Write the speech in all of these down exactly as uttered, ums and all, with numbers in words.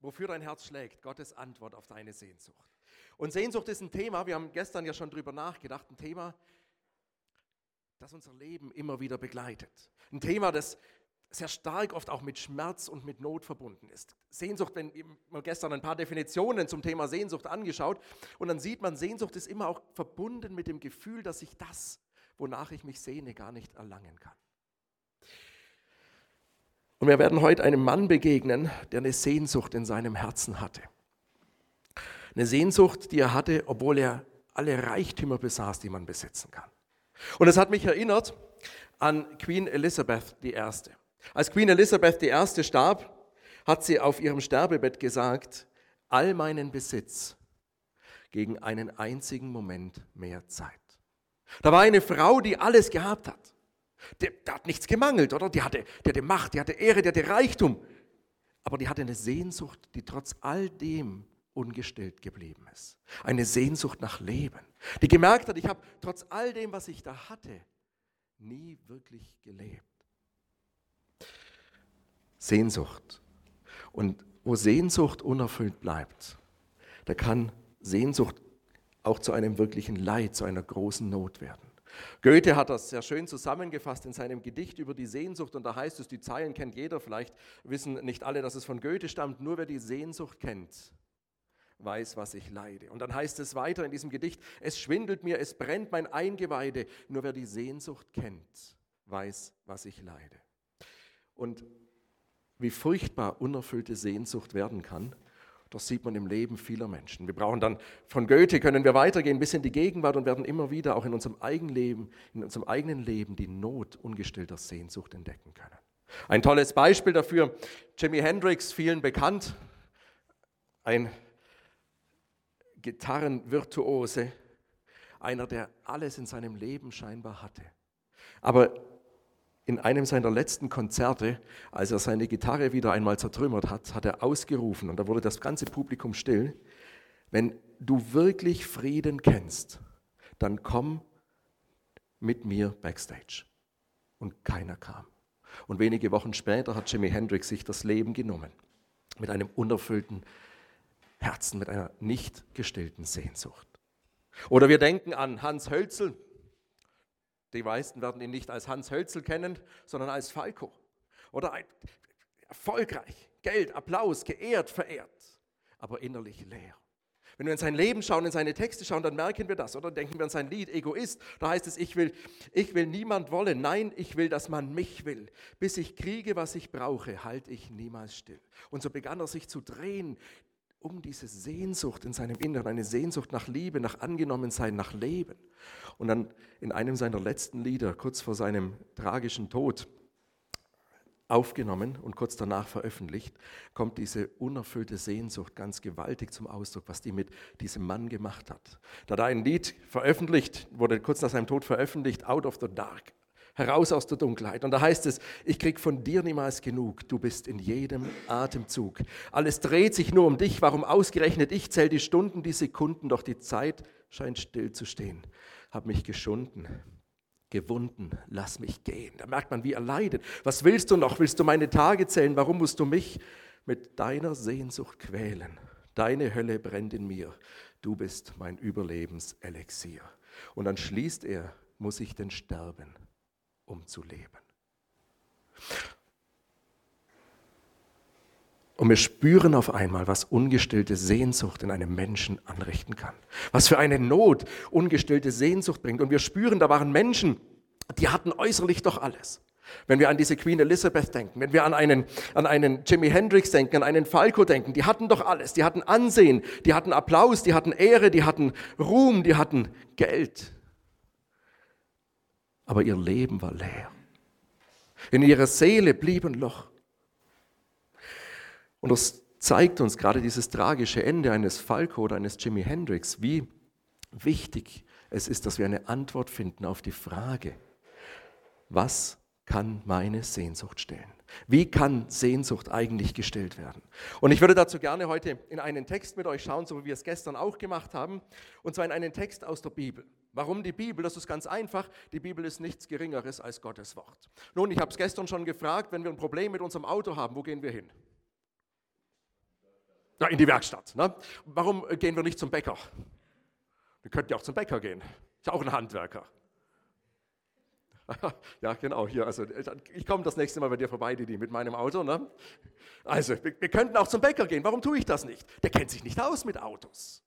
Wofür dein Herz schlägt, Gottes Antwort auf deine Sehnsucht. Und Sehnsucht ist ein Thema, wir haben gestern ja schon drüber nachgedacht, ein Thema, das unser Leben immer wieder begleitet. Ein Thema, das sehr stark oft auch mit Schmerz und mit Not verbunden ist. Sehnsucht, wenn man gestern ein paar Definitionen zum Thema Sehnsucht angeschaut und dann sieht man, Sehnsucht ist immer auch verbunden mit dem Gefühl, dass ich das, wonach ich mich sehne, gar nicht erlangen kann. Und wir werden heute einem Mann begegnen, der eine Sehnsucht in seinem Herzen hatte. Eine Sehnsucht, die er hatte, obwohl er alle Reichtümer besaß, die man besitzen kann. Und es hat mich erinnert an Queen Elizabeth die Erste. Als Queen Elizabeth die Erste starb, hat sie auf ihrem Sterbebett gesagt, all meinen Besitz gegen einen einzigen Moment mehr Zeit. Da war eine Frau, die alles gehabt hat. Die, die hat nichts gemangelt, oder? Die hatte, die hatte Macht, die hatte Ehre, die hatte Reichtum. Aber die hatte eine Sehnsucht, die trotz all dem ungestillt geblieben ist. Eine Sehnsucht nach Leben. Die gemerkt hat, ich habe trotz all dem, was ich da hatte, nie wirklich gelebt. Sehnsucht. Und wo Sehnsucht unerfüllt bleibt, da kann Sehnsucht auch zu einem wirklichen Leid, zu einer großen Not werden. Goethe hat das sehr schön zusammengefasst in seinem Gedicht über die Sehnsucht und da heißt es, die Zeilen kennt jeder, vielleicht wissen nicht alle, dass es von Goethe stammt, nur wer die Sehnsucht kennt, weiß, was ich leide. Und dann heißt es weiter in diesem Gedicht, es schwindelt mir, es brennt mein Eingeweide, nur wer die Sehnsucht kennt, weiß, was ich leide. Und wie furchtbar unerfüllte Sehnsucht werden kann, das sieht man im Leben vieler Menschen. Wir brauchen dann, von Goethe können wir weitergehen bis in die Gegenwart und werden immer wieder auch in unserem eigenen Leben, in unserem eigenen Leben die Not ungestillter Sehnsucht entdecken können. Ein tolles Beispiel dafür, Jimi Hendrix, vielen bekannt, ein Gitarrenvirtuose, einer, der alles in seinem Leben scheinbar hatte. Aber in einem seiner letzten Konzerte, als er seine Gitarre wieder einmal zertrümmert hat, hat er ausgerufen, und da wurde das ganze Publikum still, wenn du wirklich Frieden kennst, dann komm mit mir backstage. Und keiner kam. Und wenige Wochen später hat Jimi Hendrix sich das Leben genommen, mit einem unerfüllten Herzen, mit einer nicht gestillten Sehnsucht. Oder wir denken an Hans Hölzel. Die meisten werden ihn nicht als Hans Hölzel kennen, sondern als Falco. Oder ein, erfolgreich, Geld, Applaus, geehrt, verehrt, aber innerlich leer. Wenn wir in sein Leben schauen, in seine Texte schauen, dann merken wir das. Oder denken wir an sein Lied Egoist. Da heißt es, ich will, ich will niemand wollen. Nein, ich will, dass man mich will. Bis ich kriege, was ich brauche, halte ich niemals still. Und so begann er sich zu drehen um diese Sehnsucht in seinem Inneren, eine Sehnsucht nach Liebe, nach Angenommensein, nach Leben. Und dann in einem seiner letzten Lieder, kurz vor seinem tragischen Tod, aufgenommen und kurz danach veröffentlicht, kommt diese unerfüllte Sehnsucht ganz gewaltig zum Ausdruck, was die mit diesem Mann gemacht hat. Da hat er ein Lied veröffentlicht, wurde kurz nach seinem Tod veröffentlicht, Out of the Dark, heraus aus der Dunkelheit. Und da heißt es, ich krieg von dir niemals genug, du bist in jedem Atemzug. Alles dreht sich nur um dich, warum ausgerechnet ich zähl die Stunden, die Sekunden, doch die Zeit scheint still zu stehen. Hab mich geschunden, gewunden, lass mich gehen. Da merkt man, wie er leidet. Was willst du noch? Willst du meine Tage zählen? Warum musst du mich mit deiner Sehnsucht quälen? Deine Hölle brennt in mir. Du bist mein Überlebenselixier. Und dann schließt er, muss ich denn sterben, um zu leben. Und wir spüren auf einmal, was ungestillte Sehnsucht in einem Menschen anrichten kann. Was für eine Not ungestillte Sehnsucht bringt. Und wir spüren, da waren Menschen, die hatten äußerlich doch alles. Wenn wir an diese Queen Elizabeth denken, wenn wir an einen, an einen Jimi Hendrix denken, an einen Falco denken, die hatten doch alles. Die hatten Ansehen, die hatten Applaus, die hatten Ehre, die hatten Ruhm, die hatten Geld. Aber ihr Leben war leer. In ihrer Seele blieb ein Loch. Und das zeigt uns gerade dieses tragische Ende eines Falco oder eines Jimi Hendrix, wie wichtig es ist, dass wir eine Antwort finden auf die Frage, was kann meine Sehnsucht stillen? Wie kann Sehnsucht eigentlich gestillt werden? Und ich würde dazu gerne heute in einen Text mit euch schauen, so wie wir es gestern auch gemacht haben, und zwar in einen Text aus der Bibel. Warum die Bibel? Das ist ganz einfach. Die Bibel ist nichts Geringeres als Gottes Wort. Nun, ich habe es gestern schon gefragt, wenn wir ein Problem mit unserem Auto haben, wo gehen wir hin? Na, in die Werkstatt. Ne? Warum gehen wir nicht zum Bäcker? Wir könnten ja auch zum Bäcker gehen. Ist ja auch ein Handwerker. Ja, genau, hier. Also ich komme das nächste Mal bei dir vorbei, Didi, mit meinem Auto. Ne? Also, wir, wir könnten auch zum Bäcker gehen. Warum tue ich das nicht? Der kennt sich nicht aus mit Autos.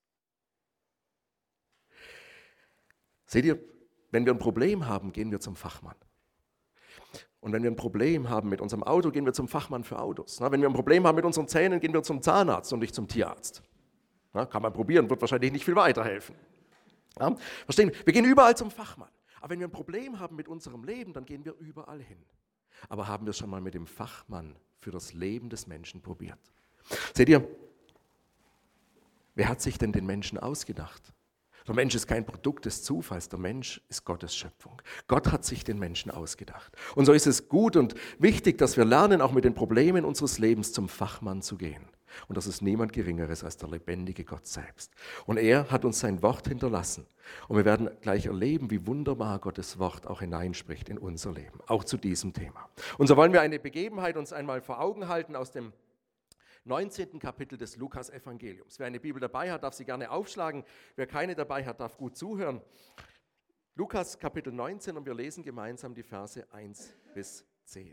Seht ihr, wenn wir ein Problem haben, gehen wir zum Fachmann. Und wenn wir ein Problem haben mit unserem Auto, gehen wir zum Fachmann für Autos. Wenn wir ein Problem haben mit unseren Zähnen, gehen wir zum Zahnarzt und nicht zum Tierarzt. Kann man probieren, wird wahrscheinlich nicht viel weiterhelfen. Verstehen? Wir gehen überall zum Fachmann. Aber wenn wir ein Problem haben mit unserem Leben, dann gehen wir überall hin. Aber haben wir es schon mal mit dem Fachmann für das Leben des Menschen probiert? Seht ihr, wer hat sich denn den Menschen ausgedacht? Der Mensch ist kein Produkt des Zufalls, der Mensch ist Gottes Schöpfung. Gott hat sich den Menschen ausgedacht. Und so ist es gut und wichtig, dass wir lernen, auch mit den Problemen unseres Lebens zum Fachmann zu gehen. Und das ist niemand Geringeres als der lebendige Gott selbst. Und er hat uns sein Wort hinterlassen. Und wir werden gleich erleben, wie wunderbar Gottes Wort auch hineinspricht in unser Leben, auch zu diesem Thema. Und so wollen wir eine Begebenheit uns einmal vor Augen halten aus dem neunzehnten Kapitel des Lukas-Evangeliums. Wer eine Bibel dabei hat, darf sie gerne aufschlagen. Wer keine dabei hat, darf gut zuhören. Lukas Kapitel neunzehn und wir lesen gemeinsam die Verse eins bis zehn.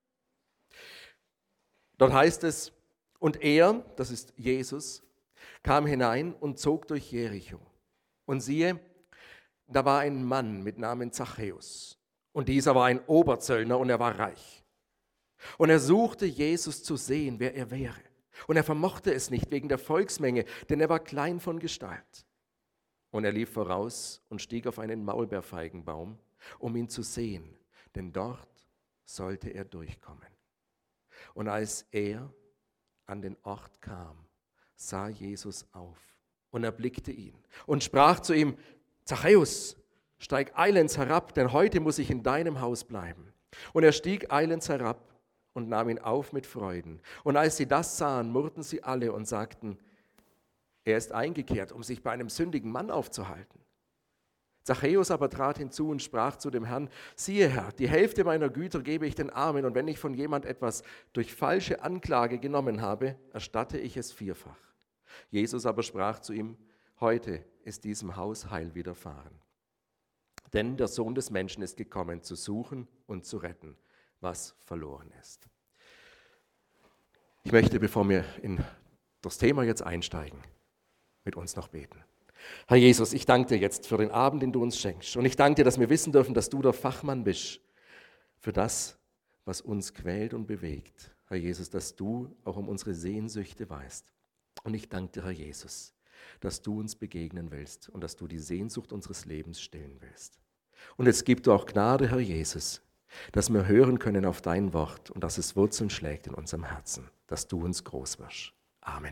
Dort heißt es, und er, das ist Jesus, kam hinein und zog durch Jericho. Und siehe, da war ein Mann mit Namen Zachäus. Und dieser war ein Oberzöllner und er war reich. Und er suchte Jesus zu sehen, wer er wäre. Und er vermochte es nicht wegen der Volksmenge, denn er war klein von Gestalt. Und er lief voraus und stieg auf einen Maulbeerfeigenbaum, um ihn zu sehen, denn dort sollte er durchkommen. Und als er an den Ort kam, sah Jesus auf und erblickte ihn und sprach zu ihm, Zachäus, steig eilends herab, denn heute muss ich in deinem Haus bleiben. Und er stieg eilends herab und nahm ihn auf mit Freuden. Und als sie das sahen, murrten sie alle und sagten, er ist eingekehrt, um sich bei einem sündigen Mann aufzuhalten. Zachäus aber trat hinzu und sprach zu dem Herrn, siehe Herr, die Hälfte meiner Güter gebe ich den Armen, und wenn ich von jemand etwas durch falsche Anklage genommen habe, erstatte ich es vierfach. Jesus aber sprach zu ihm, heute ist diesem Haus Heil widerfahren. Denn der Sohn des Menschen ist gekommen, zu suchen und zu retten, was verloren ist. Ich möchte, bevor wir in das Thema jetzt einsteigen, mit uns noch beten. Herr Jesus, ich danke dir jetzt für den Abend, den du uns schenkst. Und ich danke dir, dass wir wissen dürfen, dass du der Fachmann bist für das, was uns quält und bewegt. Herr Jesus, dass du auch um unsere Sehnsüchte weißt. Und ich danke dir, Herr Jesus, dass du uns begegnen willst und dass du die Sehnsucht unseres Lebens stillen willst. Und jetzt gib du auch Gnade, Herr Jesus, dass wir hören können auf dein Wort und dass es Wurzeln schlägt in unserem Herzen, dass du uns groß wirst. Amen.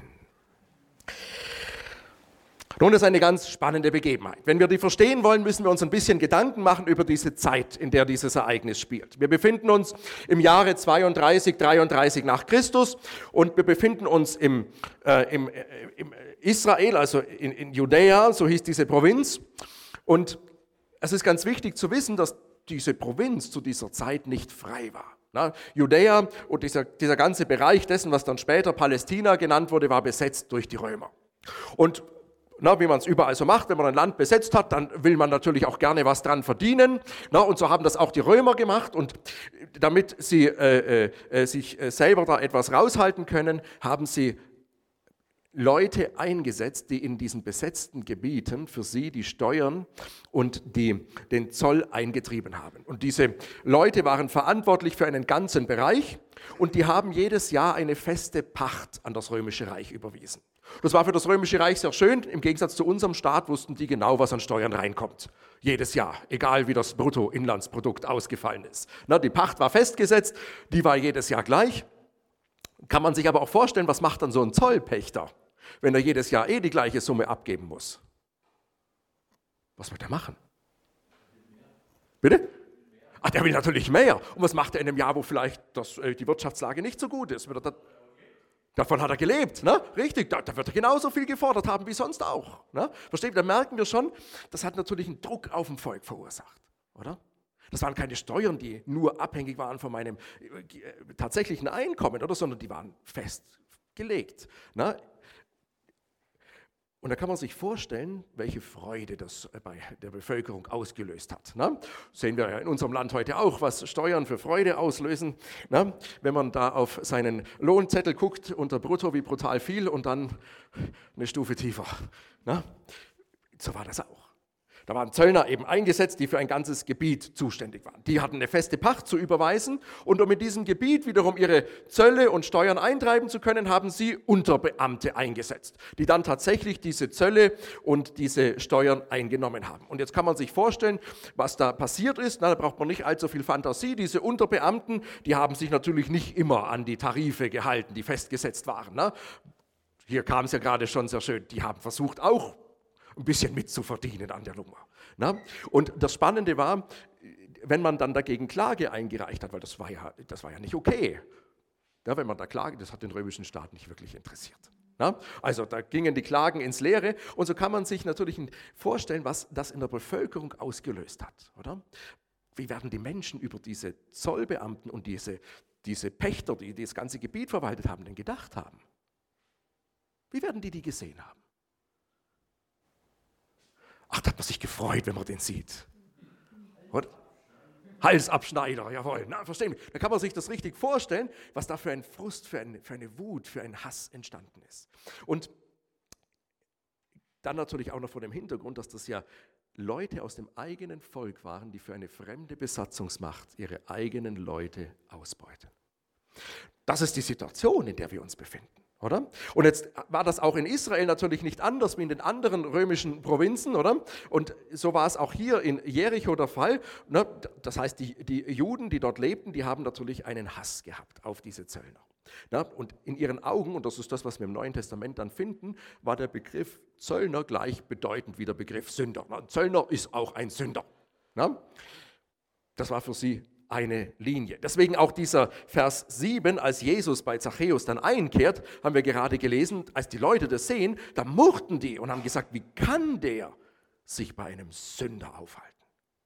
Nun, das ist eine ganz spannende Begebenheit. Wenn wir die verstehen wollen, müssen wir uns ein bisschen Gedanken machen über diese Zeit, in der dieses Ereignis spielt. Wir befinden uns im Jahre zweiunddreißig, dreiunddreißig nach Christus und wir befinden uns im, äh, im, äh, im Israel, also in, in Judäa, so hieß diese Provinz. Und es ist ganz wichtig zu wissen, dass diese Provinz zu dieser Zeit nicht frei war. Na, Judäa und dieser, dieser ganze Bereich dessen, was dann später Palästina genannt wurde, war besetzt durch die Römer. Und Na, wie man es überall so macht, wenn man ein Land besetzt hat, dann will man natürlich auch gerne was dran verdienen. Na, und so haben das auch die Römer gemacht. Und damit sie äh, äh, sich selber da etwas raushalten können, haben sie Leute eingesetzt, die in diesen besetzten Gebieten für sie die Steuern und die, den Zoll eingetrieben haben. Und diese Leute waren verantwortlich für einen ganzen Bereich und die haben jedes Jahr eine feste Pacht an das Römische Reich überwiesen. Das war für das Römische Reich sehr schön. Im Gegensatz zu unserem Staat wussten die genau, was an Steuern reinkommt. Jedes Jahr, egal wie das Bruttoinlandsprodukt ausgefallen ist. Na, die Pacht war festgesetzt, die war jedes Jahr gleich. Kann man sich aber auch vorstellen, was macht dann so ein Zollpächter, wenn er jedes Jahr eh die gleiche Summe abgeben muss? Was wird er machen? Bitte? Ach, der will natürlich mehr. Und was macht er in einem Jahr, wo vielleicht das, äh, die Wirtschaftslage nicht so gut ist? Wird er da, davon hat er gelebt, ne? Richtig, da, da wird er genauso viel gefordert haben wie sonst auch. Ne? Versteht ihr? Da merken wir schon, das hat natürlich einen Druck auf dem Volk verursacht, oder? Das waren keine Steuern, die nur abhängig waren von meinem äh, tatsächlichen Einkommen, oder? Sondern die waren festgelegt. Ne? Und da kann man sich vorstellen, welche Freude das bei der Bevölkerung ausgelöst hat. Ne? Sehen wir ja in unserem Land heute auch, was Steuern für Freude auslösen. Ne? Wenn man da auf seinen Lohnzettel guckt, unter Brutto wie brutal viel und dann eine Stufe tiefer. Ne? So war das auch. Da waren Zöllner eben eingesetzt, die für ein ganzes Gebiet zuständig waren. Die hatten eine feste Pacht zu überweisen und um in diesem Gebiet wiederum ihre Zölle und Steuern eintreiben zu können, haben sie Unterbeamte eingesetzt, die dann tatsächlich diese Zölle und diese Steuern eingenommen haben. Und jetzt kann man sich vorstellen, was da passiert ist. Na, da braucht man nicht allzu viel Fantasie. Diese Unterbeamten, die haben sich natürlich nicht immer an die Tarife gehalten, die festgesetzt waren. Ne? Hier kam es ja gerade schon sehr schön. Die haben versucht auch, ein bisschen mitzuverdienen an der Nummer. Na? Und das Spannende war, wenn man dann dagegen Klage eingereicht hat, weil das war ja, das war ja nicht okay. Ja, wenn man da Klage, das hat den römischen Staat nicht wirklich interessiert. Na? Also da gingen die Klagen ins Leere und so kann man sich natürlich vorstellen, was das in der Bevölkerung ausgelöst hat. Oder? Wie werden die Menschen über diese Zollbeamten und diese, diese Pächter, die das ganze Gebiet verwaltet haben, denn gedacht haben? Wie werden die die gesehen haben? Ach, da hat man sich gefreut, wenn man den sieht. Und Halsabschneider, jawohl. Na, verstehen wir. Da kann man sich das richtig vorstellen, was da für ein Frust, für eine, für eine Wut, für einen Hass entstanden ist. Und dann natürlich auch noch vor dem Hintergrund, dass das ja Leute aus dem eigenen Volk waren, die für eine fremde Besatzungsmacht ihre eigenen Leute ausbeuten. Das ist die Situation, in der wir uns befinden. Oder? Und jetzt war das auch in Israel natürlich nicht anders wie in den anderen römischen Provinzen, oder? Und so war es auch hier in Jericho der Fall. Ne? Das heißt, die, die Juden, die dort lebten, die haben natürlich einen Hass gehabt auf diese Zöllner. Ne? Und in ihren Augen, und das ist das, was wir im Neuen Testament dann finden, war der Begriff Zöllner gleichbedeutend wie der Begriff Sünder. Ne? Zöllner ist auch ein Sünder. Ne? Das war für sie eine Linie. Deswegen auch dieser Vers sieben, als Jesus bei Zachäus dann einkehrt, haben wir gerade gelesen, als die Leute das sehen, da murrten die und haben gesagt, wie kann der sich bei einem Sünder aufhalten?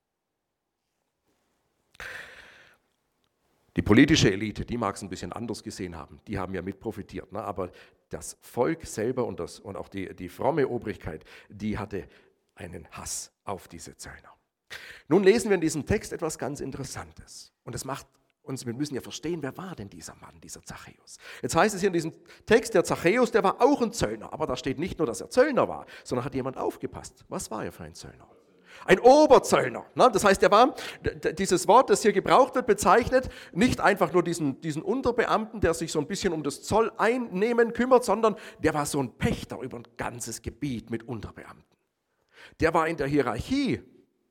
Die politische Elite, die mag es ein bisschen anders gesehen haben, die haben ja mit profitiert, ne? Aber das Volk selber und, das, und auch die, die fromme Obrigkeit, die hatte einen Hass auf diese Zöllner. Nun lesen wir in diesem Text etwas ganz Interessantes. Und das macht uns, wir müssen ja verstehen, wer war denn dieser Mann, dieser Zachäus? Jetzt heißt es hier in diesem Text, der Zachäus, der war auch ein Zöllner. Aber da steht nicht nur, dass er Zöllner war, sondern hat jemand aufgepasst. Was war er für ein Zöllner? Ein Oberzöllner. Das heißt, er war, dieses Wort, das hier gebraucht wird, bezeichnet nicht einfach nur diesen, diesen Unterbeamten, der sich so ein bisschen um das Zolleinnehmen kümmert, sondern der war so ein Pächter über ein ganzes Gebiet mit Unterbeamten. Der war in der Hierarchie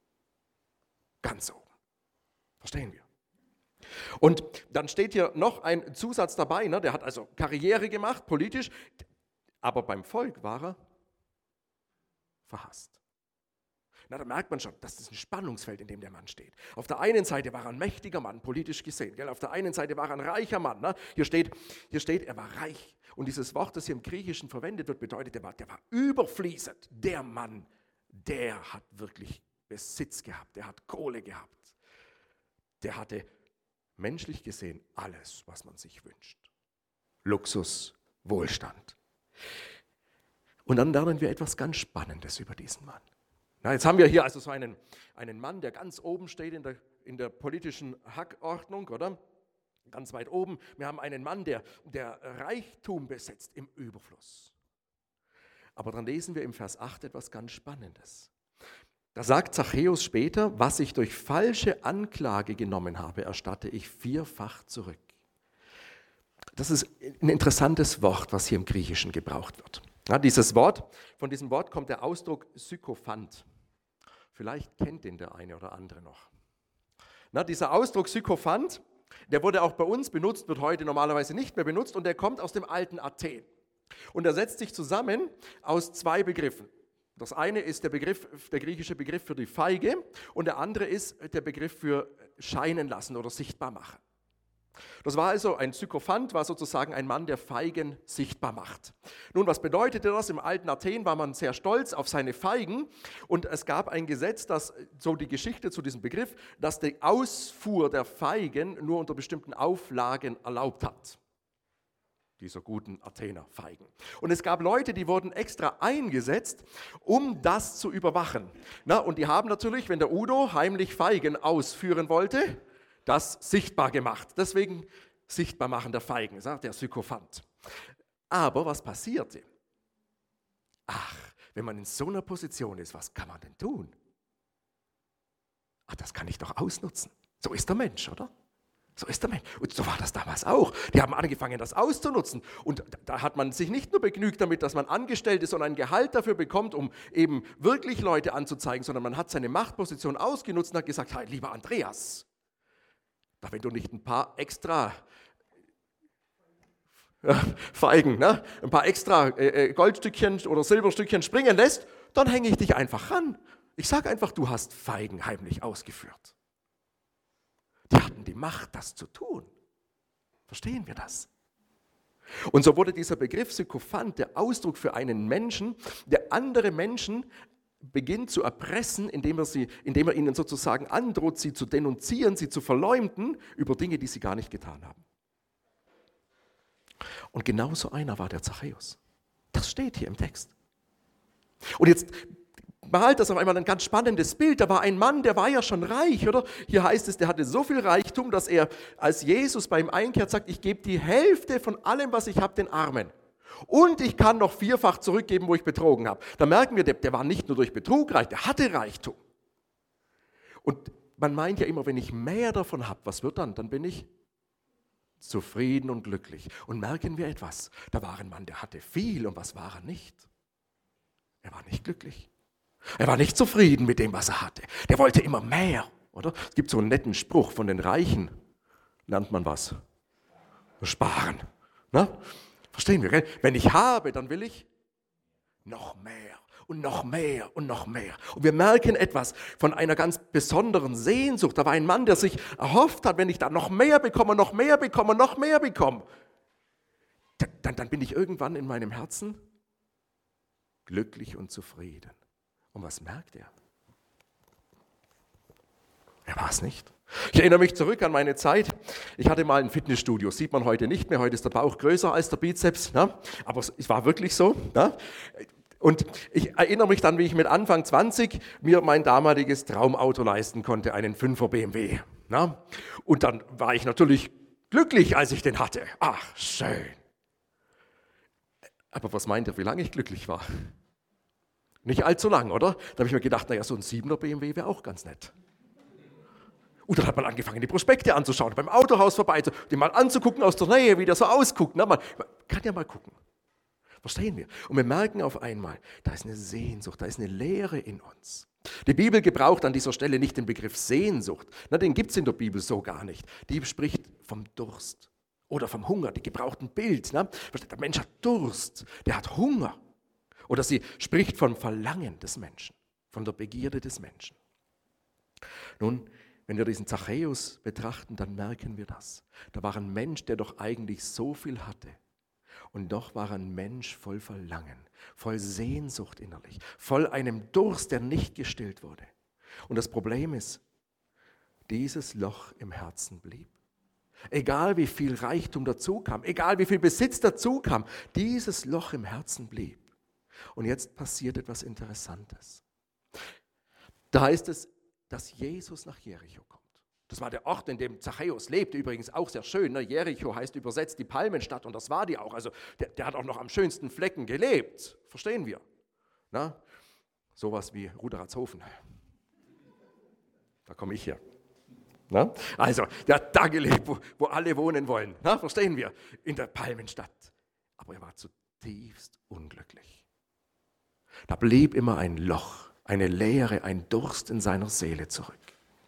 ganz oben. Verstehen wir? Und dann steht hier noch ein Zusatz dabei, ne? Der hat also Karriere gemacht, politisch, aber beim Volk war er verhasst. Na, da merkt man schon, das ist ein Spannungsfeld, in dem der Mann steht. Auf der einen Seite war er ein mächtiger Mann, politisch gesehen. Gell? Auf der einen Seite war er ein reicher Mann. Ne? Hier steht, hier steht, er war reich. Und dieses Wort, das hier im Griechischen verwendet wird, bedeutet, der war, der war überfließend. Der Mann, der hat wirklich Besitz gehabt, der hat Kohle gehabt. Der hatte menschlich gesehen alles, was man sich wünscht. Luxus, Wohlstand. Und dann lernen wir etwas ganz Spannendes über diesen Mann. Na, jetzt haben wir hier also so einen, einen Mann, der ganz oben steht in der, in der politischen Hackordnung, oder? Ganz weit oben. Wir haben einen Mann, der, der Reichtum besitzt im Überfluss. Aber dann lesen wir im Vers acht etwas ganz Spannendes. Da sagt Zachäus später, was ich durch falsche Anklage genommen habe, erstatte ich vierfach zurück. Das ist ein interessantes Wort, was hier im Griechischen gebraucht wird. Ja, dieses Wort, von diesem Wort kommt der Ausdruck Sykophant. Vielleicht kennt den der eine oder andere noch. Na, dieser Ausdruck Sykophant, der wurde auch bei uns benutzt, wird heute normalerweise nicht mehr benutzt und der kommt aus dem alten Athen. Und er setzt sich zusammen aus zwei Begriffen. Das eine ist der Begriff, der griechische Begriff für die Feige und der andere ist der Begriff für scheinen lassen oder sichtbar machen. Das war also ein Sykophant, war sozusagen ein Mann, der Feigen sichtbar macht. Nun, was bedeutete das? Im alten Athen war man sehr stolz auf seine Feigen und es gab ein Gesetz, das, so die Geschichte zu diesem Begriff, dass die Ausfuhr der Feigen nur unter bestimmten Auflagen erlaubt hat. dieser guten Athener Feigen. Und es gab Leute, die wurden extra eingesetzt, um das zu überwachen. Na, und die haben natürlich, wenn der Udo heimlich Feigen ausführen wollte, das sichtbar gemacht. Deswegen sichtbar machen der Feigen, sagt der Sykophant. Aber was passierte? Ach, wenn man in so einer Position ist, was kann man denn tun? Ach, das kann ich doch ausnutzen. So ist der Mensch, oder? So ist der Mensch. Und so war das damals auch. Die haben angefangen, das auszunutzen. Und da hat man sich nicht nur begnügt damit, dass man angestellt ist und ein Gehalt dafür bekommt, um eben wirklich Leute anzuzeigen, sondern man hat seine Machtposition ausgenutzt und hat gesagt, hey, lieber Andreas, da wenn du nicht ein paar extra Feigen, ne? ein paar extra äh, Goldstückchen oder Silberstückchen springen lässt, dann hänge ich dich einfach ran. Ich sage einfach, du hast Feigen heimlich ausgeführt. Die hatten die Macht, das zu tun. Verstehen wir das? Und so wurde dieser Begriff Sykophant der Ausdruck für einen Menschen, der andere Menschen beginnt zu erpressen, indem er, sie, indem er ihnen sozusagen androht, sie zu denunzieren, sie zu verleumden über Dinge, die sie gar nicht getan haben. Und genau so einer war der Zachäus. Das steht hier im Text. Und jetzt malt das auf einmal ein ganz spannendes Bild. Da war ein Mann, der war ja schon reich, oder? Hier heißt es, der hatte so viel Reichtum, dass er, als Jesus bei ihm einkehrt, sagt, ich gebe die Hälfte von allem, was ich habe, den Armen. Und ich kann noch vierfach zurückgeben, wo ich betrogen habe. Da merken wir, der, der war nicht nur durch Betrug reich, der hatte Reichtum. Und man meint ja immer, wenn ich mehr davon habe, was wird dann? Dann bin ich zufrieden und glücklich. Und merken wir etwas, da war ein Mann, der hatte viel, und was war er nicht? Er war nicht glücklich. Er war nicht zufrieden mit dem, was er hatte. Der wollte immer mehr, oder? Es gibt so einen netten Spruch von den Reichen, lernt man was? Sparen. Ne? Verstehen wir, gell? Wenn ich habe, dann will ich noch mehr und noch mehr und noch mehr. Und wir merken etwas von einer ganz besonderen Sehnsucht. Da war ein Mann, der sich erhofft hat, wenn ich da noch mehr bekomme, noch mehr bekomme, noch mehr bekomme, dann, dann bin ich irgendwann in meinem Herzen glücklich und zufrieden. Und was merkt er? Er war es nicht. Ich erinnere mich zurück an meine Zeit. Ich hatte mal ein Fitnessstudio, sieht man heute nicht mehr. Heute ist der Bauch größer als der Bizeps. Ne? Aber es war wirklich so. Ne? Und ich erinnere mich dann, wie ich mit Anfang zwanzig mir mein damaliges Traumauto leisten konnte, einen Fünfer B M W. Ne? Und dann war ich natürlich glücklich, als ich den hatte. Ach, schön. Aber was meint ihr, wie lange ich glücklich war? Nicht allzu lang, oder? Da habe ich mir gedacht, naja, so ein siebener B M W wäre auch ganz nett. Und dann hat man angefangen, die Prospekte anzuschauen, beim Autohaus vorbei, den mal anzugucken aus der Nähe, wie der so ausguckt. Na, man kann ja mal gucken. Verstehen wir? Und wir merken auf einmal, da ist eine Sehnsucht, da ist eine Leere in uns. Die Bibel gebraucht an dieser Stelle nicht den Begriff Sehnsucht. Na, den gibt es in der Bibel so gar nicht. Die spricht vom Durst oder vom Hunger. Die gebraucht ein Bild. Na? Der Mensch hat Durst, der hat Hunger. Oder sie spricht vom Verlangen des Menschen, von der Begierde des Menschen. Nun, wenn wir diesen Zachäus betrachten, dann merken wir das. Da war ein Mensch, der doch eigentlich so viel hatte. Und doch war ein Mensch voll Verlangen, voll Sehnsucht innerlich, voll einem Durst, der nicht gestillt wurde. Und das Problem ist, dieses Loch im Herzen blieb. Egal wie viel Reichtum dazu kam, egal wie viel Besitz dazu kam, dieses Loch im Herzen blieb. Und jetzt passiert etwas Interessantes. Da heißt es, dass Jesus nach Jericho kommt. Das war der Ort, in dem Zachäus lebte, übrigens auch sehr schön. Ne? Jericho heißt übersetzt die Palmenstadt, und das war die auch. Also der, der hat auch noch am schönsten Flecken gelebt, verstehen wir. Na? Sowas wie Ruderatshofen. Da komme ich her. Na? Also, der hat da gelebt, wo, wo alle wohnen wollen. Na? Verstehen wir? In der Palmenstadt. Aber er war zutiefst unglücklich. Da blieb immer ein Loch, eine Leere, ein Durst in seiner Seele zurück.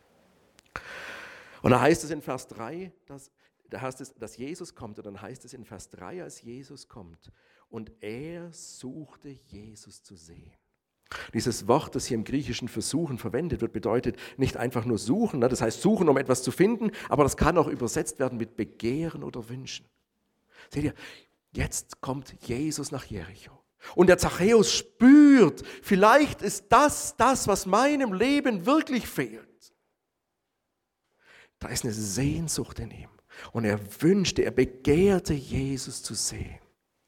Und da heißt es in Vers drei, dass, da heißt es, dass Jesus kommt. Und dann heißt es in Vers drei, als Jesus kommt. Und er suchte Jesus zu sehen. Dieses Wort, das hier im Griechischen für suchen verwendet wird, bedeutet nicht einfach nur suchen. Das heißt suchen, um etwas zu finden, aber das kann auch übersetzt werden mit begehren oder wünschen. Seht ihr, jetzt kommt Jesus nach Jericho. Und der Zachäus spürt, vielleicht ist das das, was meinem Leben wirklich fehlt. Da ist eine Sehnsucht in ihm. Und er wünschte, er begehrte, Jesus zu sehen.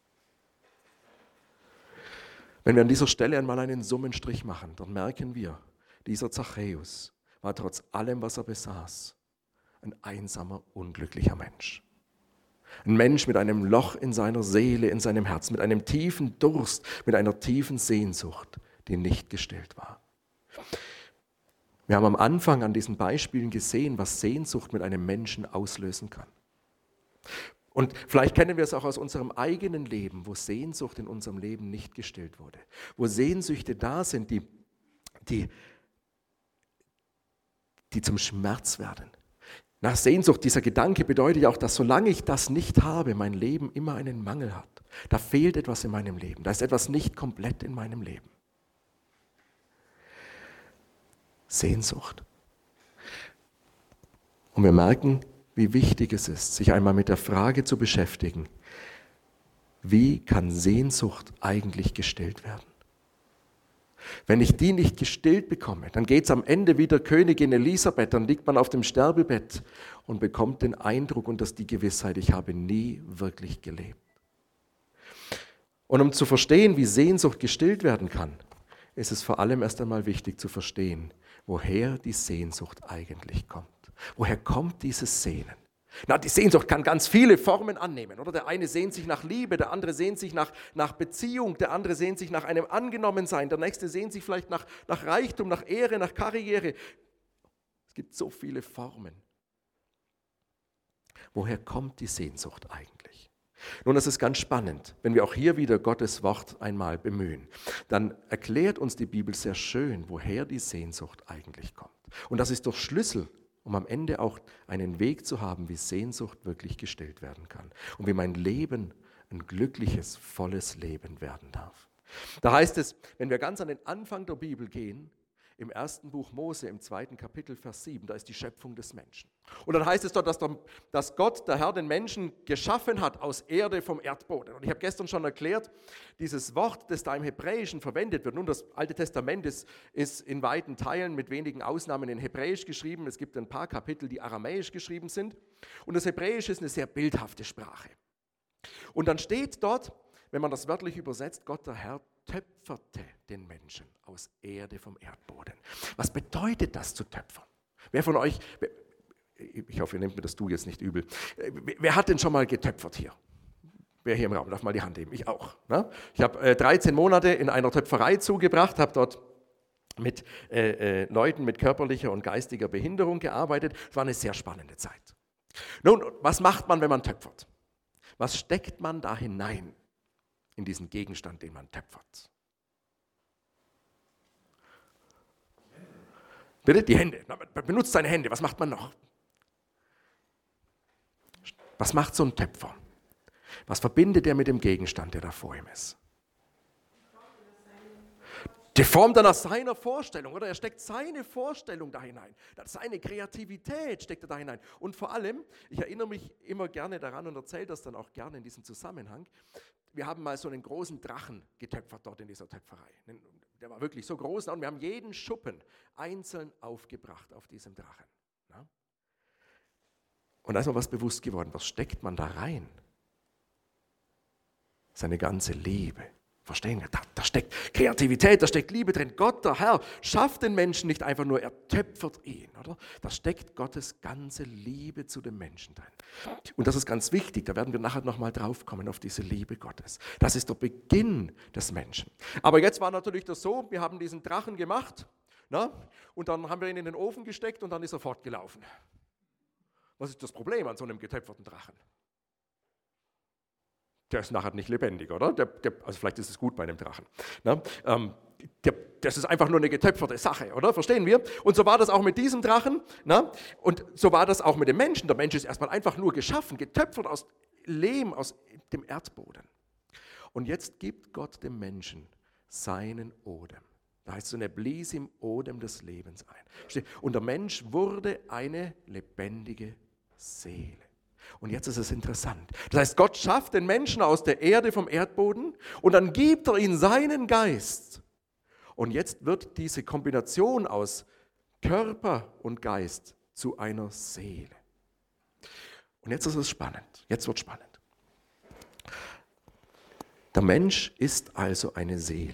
Wenn wir an dieser Stelle einmal einen Summenstrich machen, dann merken wir, dieser Zachäus war trotz allem, was er besaß, ein einsamer, unglücklicher Mensch. Ein Mensch mit einem Loch in seiner Seele, in seinem Herz, mit einem tiefen Durst, mit einer tiefen Sehnsucht, die nicht gestillt war. Wir haben am Anfang an diesen Beispielen gesehen, was Sehnsucht mit einem Menschen auslösen kann. Und vielleicht kennen wir es auch aus unserem eigenen Leben, wo Sehnsucht in unserem Leben nicht gestillt wurde. Wo Sehnsüchte da sind, die, die, die zum Schmerz werden. Nach Sehnsucht, dieser Gedanke bedeutet ja auch, dass solange ich das nicht habe, mein Leben immer einen Mangel hat. Da fehlt etwas in meinem Leben, da ist etwas nicht komplett in meinem Leben. Sehnsucht. Und wir merken, wie wichtig es ist, sich einmal mit der Frage zu beschäftigen, wie kann Sehnsucht eigentlich gestillt werden? Wenn ich die nicht gestillt bekomme, dann geht es am Ende wie der Königin Elisabeth, dann liegt man auf dem Sterbebett und bekommt den Eindruck und das die Gewissheit, ich habe nie wirklich gelebt. Und um zu verstehen, wie Sehnsucht gestillt werden kann, ist es vor allem erst einmal wichtig zu verstehen, woher die Sehnsucht eigentlich kommt. Woher kommt dieses Sehnen? Na, die Sehnsucht kann ganz viele Formen annehmen, oder? Der eine sehnt sich nach Liebe, der andere sehnt sich nach, nach Beziehung, der andere sehnt sich nach einem Angenommensein, der nächste sehnt sich vielleicht nach, nach Reichtum, nach Ehre, nach Karriere. Es gibt so viele Formen. Woher kommt die Sehnsucht eigentlich? Nun, das ist ganz spannend, wenn wir auch hier wieder Gottes Wort einmal bemühen. Dann erklärt uns die Bibel sehr schön, woher die Sehnsucht eigentlich kommt. Und das ist doch Schlüssel, um am Ende auch einen Weg zu haben, wie Sehnsucht wirklich gestillt werden kann und wie mein Leben ein glückliches, volles Leben werden darf. Da heißt es, wenn wir ganz an den Anfang der Bibel gehen, im ersten Buch Mose, im zweiten Kapitel, Vers sieben, da ist die Schöpfung des Menschen. Und dann heißt es dort, dass, der, dass Gott, der Herr, den Menschen geschaffen hat aus Erde vom Erdboden. Und ich habe gestern schon erklärt, dieses Wort, das da im Hebräischen verwendet wird, nun, das Alte Testament ist, ist in weiten Teilen mit wenigen Ausnahmen in Hebräisch geschrieben. Es gibt ein paar Kapitel, die aramäisch geschrieben sind. Und das Hebräische ist eine sehr bildhafte Sprache. Und dann steht dort, wenn man das wörtlich übersetzt, Gott, der Herr, töpferte den Menschen aus Erde vom Erdboden. Was bedeutet das, zu töpfern? Wer von euch, ich hoffe, ihr nehmt mir das Du jetzt nicht übel, wer hat denn schon mal getöpfert hier? Wer hier im Raum darf mal die Hand heben? Ich auch. Ne? Ich habe äh, dreizehn Monate in einer Töpferei zugebracht, habe dort mit äh, äh, Leuten mit körperlicher und geistiger Behinderung gearbeitet. Es war eine sehr spannende Zeit. Nun, was macht man, wenn man töpfert? Was steckt man da hinein? In diesen Gegenstand, den man töpfert. Bitte? Die Hände. Benutzt seine Hände. Was macht man noch? Was macht so ein Töpfer? Was verbindet er mit dem Gegenstand, der da vor ihm ist? Die Form dann nach seiner Vorstellung, oder? Er steckt seine Vorstellung da hinein. Seine Kreativität steckt er da hinein. Und vor allem, ich erinnere mich immer gerne daran und erzähle das dann auch gerne in diesem Zusammenhang, wir haben mal so einen großen Drachen getöpfert dort in dieser Töpferei. Der war wirklich so groß und wir haben jeden Schuppen einzeln aufgebracht auf diesem Drachen. Und da ist mir was bewusst geworden. Was steckt man da rein? Seine ganze Liebe. Verstehen wir? Da, da steckt Kreativität, da steckt Liebe drin. Gott, der Herr, schafft den Menschen nicht einfach nur, er töpfert ihn, oder? Da steckt Gottes ganze Liebe zu dem Menschen drin. Und das ist ganz wichtig, da werden wir nachher nochmal drauf kommen, auf diese Liebe Gottes. Das ist der Beginn des Menschen. Aber jetzt war natürlich das so, wir haben diesen Drachen gemacht, na? Und dann haben wir ihn in den Ofen gesteckt und dann ist er fortgelaufen. Was ist das Problem an so einem getöpferten Drachen? Der ist nachher nicht lebendig, oder? Der, der, also vielleicht ist es gut bei einem Drachen. Ne? Ähm, der, das ist einfach nur eine getöpferte Sache, oder? Verstehen wir? Und so war das auch mit diesem Drachen. Ne? Und so war das auch mit dem Menschen. Der Mensch ist erstmal einfach nur geschaffen, getöpfert aus Lehm, aus dem Erdboden. Und jetzt gibt Gott dem Menschen seinen Odem. Da heißt es, und er blies im Odem des Lebens ein. Und der Mensch wurde eine lebendige Seele. Und jetzt ist es interessant. Das heißt, Gott schafft den Menschen aus der Erde, vom Erdboden, und dann gibt er ihm seinen Geist. Und jetzt wird diese Kombination aus Körper und Geist zu einer Seele. Und jetzt ist es spannend. Jetzt wird spannend. Der Mensch ist also eine Seele.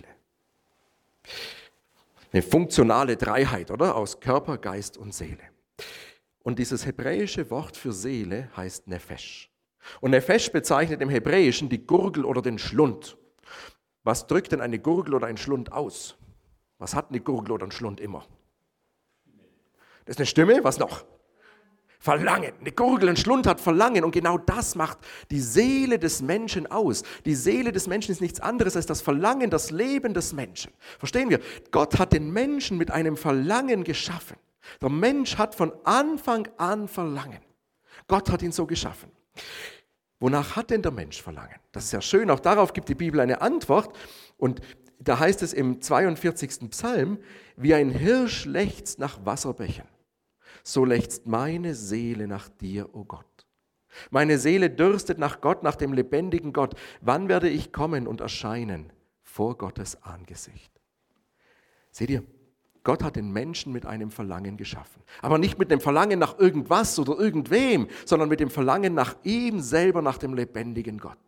Eine funktionale Dreiheit, oder? Aus Körper, Geist und Seele. Und dieses hebräische Wort für Seele heißt Nefesh. Und Nefesh bezeichnet im Hebräischen die Gurgel oder den Schlund. Was drückt denn eine Gurgel oder ein Schlund aus? Was hat eine Gurgel oder ein Schlund immer? Das ist eine Stimme, was noch? Verlangen. Eine Gurgel, ein Schlund hat Verlangen und genau das macht die Seele des Menschen aus. Die Seele des Menschen ist nichts anderes als das Verlangen, das Leben des Menschen. Verstehen wir? Gott hat den Menschen mit einem Verlangen geschaffen. Der Mensch hat von Anfang an Verlangen. Gott hat ihn so geschaffen. Wonach hat denn der Mensch Verlangen? Das ist ja schön, auch darauf gibt die Bibel eine Antwort. Und da heißt es im zweiundvierzigsten Psalm, wie ein Hirsch lechzt nach Wasserbächen. So lechzt meine Seele nach dir, o Gott. Meine Seele dürstet nach Gott, nach dem lebendigen Gott. Wann werde ich kommen und erscheinen vor Gottes Angesicht? Seht ihr, Gott hat den Menschen mit einem Verlangen geschaffen. Aber nicht mit dem Verlangen nach irgendwas oder irgendwem, sondern mit dem Verlangen nach ihm selber, nach dem lebendigen Gott.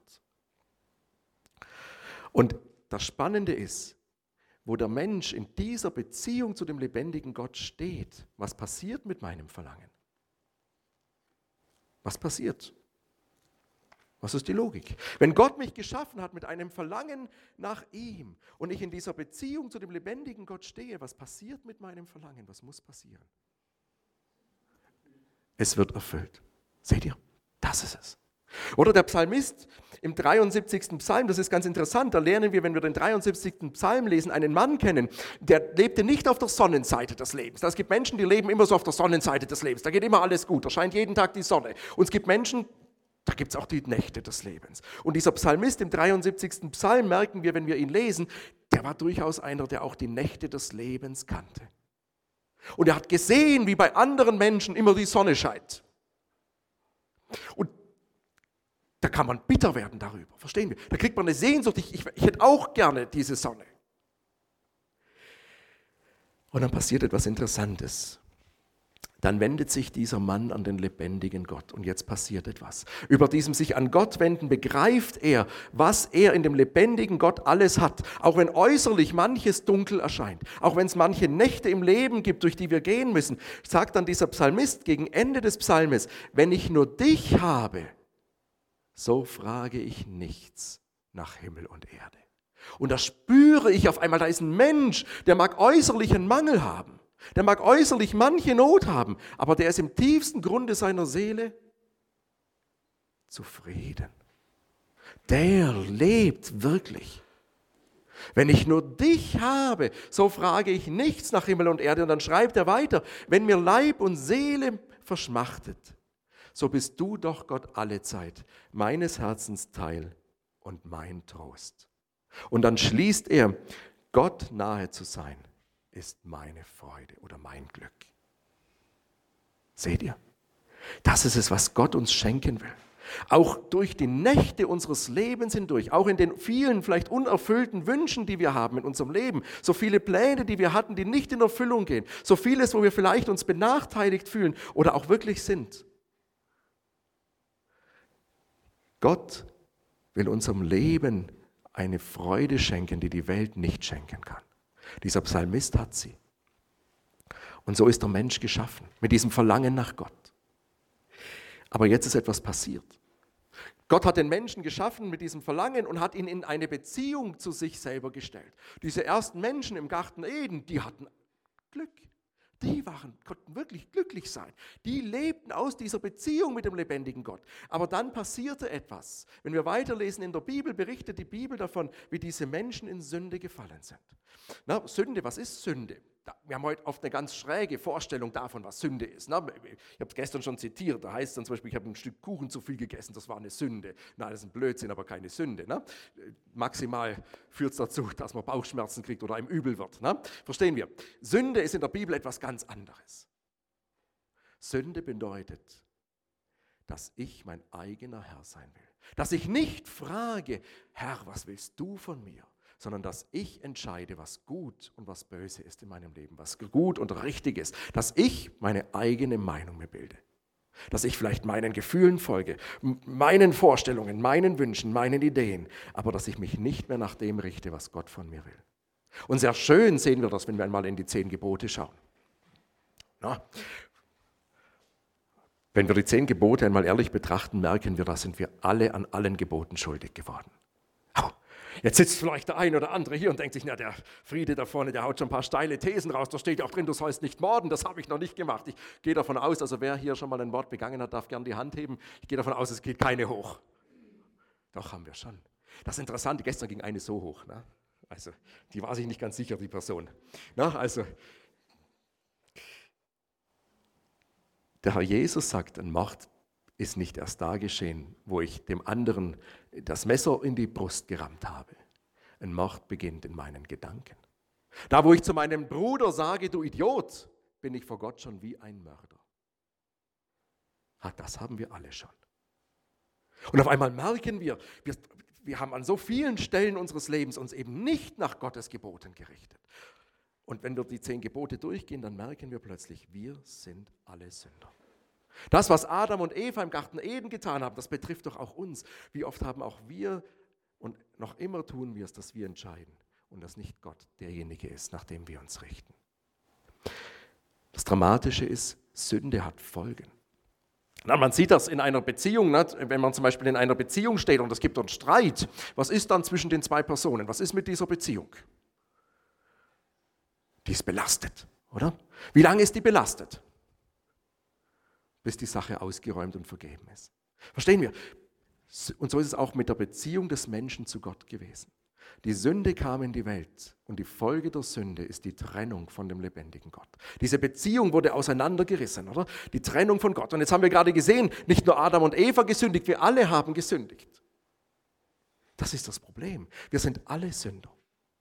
Und das Spannende ist, wo der Mensch in dieser Beziehung zu dem lebendigen Gott steht, was passiert mit meinem Verlangen? Was passiert? Was ist die Logik? Wenn Gott mich geschaffen hat mit einem Verlangen nach ihm und ich in dieser Beziehung zu dem lebendigen Gott stehe, was passiert mit meinem Verlangen? Was muss passieren? Es wird erfüllt. Seht ihr? Das ist es. Oder der Psalmist im dreiundsiebzigsten Psalm, das ist ganz interessant, da lernen wir, wenn wir den dreiundsiebzigsten Psalm lesen, einen Mann kennen, der lebte nicht auf der Sonnenseite des Lebens. Es gibt Menschen, die leben immer so auf der Sonnenseite des Lebens, da geht immer alles gut, da scheint jeden Tag die Sonne. Und es gibt Menschen, da gibt es auch die Nächte des Lebens. Und dieser Psalmist im dreiundsiebzigsten Psalm, merken wir, wenn wir ihn lesen, der war durchaus einer, der auch die Nächte des Lebens kannte. Und er hat gesehen, wie bei anderen Menschen immer die Sonne scheint. Und da kann man bitter werden darüber, verstehen wir? Da kriegt man eine Sehnsucht, ich, ich, ich hätte auch gerne diese Sonne. Und dann passiert etwas Interessantes. Dann wendet sich dieser Mann an den lebendigen Gott und jetzt passiert etwas. Über diesem sich an Gott wenden begreift er, was er in dem lebendigen Gott alles hat. Auch wenn äußerlich manches dunkel erscheint, auch wenn es manche Nächte im Leben gibt, durch die wir gehen müssen, sagt dann dieser Psalmist gegen Ende des Psalmes, wenn ich nur dich habe, so frage ich nichts nach Himmel und Erde. Und da spüre ich auf einmal, da ist ein Mensch, der mag äußerlich einen Mangel haben, der mag äußerlich manche Not haben, aber der ist im tiefsten Grunde seiner Seele zufrieden. Der lebt wirklich. Wenn ich nur dich habe, so frage ich nichts nach Himmel und Erde. Und dann schreibt er weiter, wenn mir Leib und Seele verschmachtet, so bist du doch Gott allezeit, meines Herzens Teil und mein Trost. Und dann schließt er, Gott nahe zu sein, ist meine Freude oder mein Glück. Seht ihr? Das ist es, was Gott uns schenken will. Auch durch die Nächte unseres Lebens hindurch, auch in den vielen vielleicht unerfüllten Wünschen, die wir haben in unserem Leben, so viele Pläne, die wir hatten, die nicht in Erfüllung gehen, so vieles, wo wir vielleicht uns benachteiligt fühlen oder auch wirklich sind. Gott will unserem Leben eine Freude schenken, die die Welt nicht schenken kann. Dieser Psalmist hat sie. Und so ist der Mensch geschaffen, mit diesem Verlangen nach Gott. Aber jetzt ist etwas passiert. Gott hat den Menschen geschaffen mit diesem Verlangen und hat ihn in eine Beziehung zu sich selber gestellt. Diese ersten Menschen im Garten Eden, die hatten Glück. Die waren, konnten wirklich glücklich sein. Die lebten aus dieser Beziehung mit dem lebendigen Gott. Aber dann passierte etwas. Wenn wir weiterlesen in der Bibel, berichtet die Bibel davon, wie diese Menschen in Sünde gefallen sind. Na, Sünde, was ist Sünde? Wir haben heute oft eine ganz schräge Vorstellung davon, was Sünde ist. Ich habe es gestern schon zitiert, da heißt es dann zum Beispiel, ich habe ein Stück Kuchen zu viel gegessen, das war eine Sünde. Nein, das ist ein Blödsinn, aber keine Sünde. Ne? Maximal führt es dazu, dass man Bauchschmerzen kriegt oder einem übel wird. Ne? Verstehen wir? Sünde ist in der Bibel etwas ganz anderes. Sünde bedeutet, dass ich mein eigener Herr sein will. Dass ich nicht frage, Herr, was willst du von mir? Sondern dass ich entscheide, was gut und was böse ist in meinem Leben, was gut und richtig ist, dass ich meine eigene Meinung mir bilde. Dass ich vielleicht meinen Gefühlen folge, meinen Vorstellungen, meinen Wünschen, meinen Ideen, aber dass ich mich nicht mehr nach dem richte, was Gott von mir will. Und sehr schön sehen wir das, wenn wir einmal in die zehn Gebote schauen. Na, wenn wir die zehn Gebote einmal ehrlich betrachten, merken wir, da sind wir alle an allen Geboten schuldig geworden. Oh, jetzt sitzt vielleicht der eine oder andere hier und denkt sich, na, der Friede da vorne, der haut schon ein paar steile Thesen raus, da steht ja auch drin, du sollst nicht morden, das habe ich noch nicht gemacht. Ich gehe davon aus, also wer hier schon mal ein Mord begangen hat, darf gern die Hand heben. Ich gehe davon aus, es geht keine hoch. Doch, haben wir schon. Das ist interessant, gestern ging eine so hoch. Ne? Also, die war sich nicht ganz sicher, die Person. Na, also, der Herr Jesus sagt, ein Mord ist nicht erst da geschehen, wo ich dem anderen das Messer in die Brust gerammt habe. Ein Mord beginnt in meinen Gedanken. Da, wo ich zu meinem Bruder sage, du Idiot, bin ich vor Gott schon wie ein Mörder. Ah, das haben wir alle schon. Und auf einmal merken wir, wir, wir haben an so vielen Stellen unseres Lebens uns eben nicht nach Gottes Geboten gerichtet. Und wenn wir die zehn Gebote durchgehen, dann merken wir plötzlich, wir sind alle Sünder. Das, was Adam und Eva im Garten Eden getan haben, das betrifft doch auch uns. Wie oft haben auch wir, und noch immer tun wir es, dass wir entscheiden und dass nicht Gott derjenige ist, nach dem wir uns richten. Das Dramatische ist, Sünde hat Folgen. Na, man sieht das in einer Beziehung, ne? Wenn man zum Beispiel in einer Beziehung steht und es gibt dort Streit. Was ist dann zwischen den zwei Personen? Was ist mit dieser Beziehung? Die ist belastet, oder? Wie lange ist die belastet? Bis die Sache ausgeräumt und vergeben ist. Verstehen wir? Und so ist es auch mit der Beziehung des Menschen zu Gott gewesen. Die Sünde kam in die Welt und die Folge der Sünde ist die Trennung von dem lebendigen Gott. Diese Beziehung wurde auseinandergerissen, oder? Die Trennung von Gott. Und jetzt haben wir gerade gesehen, nicht nur Adam und Eva gesündigt, wir alle haben gesündigt. Das ist das Problem. Wir sind alle Sünder.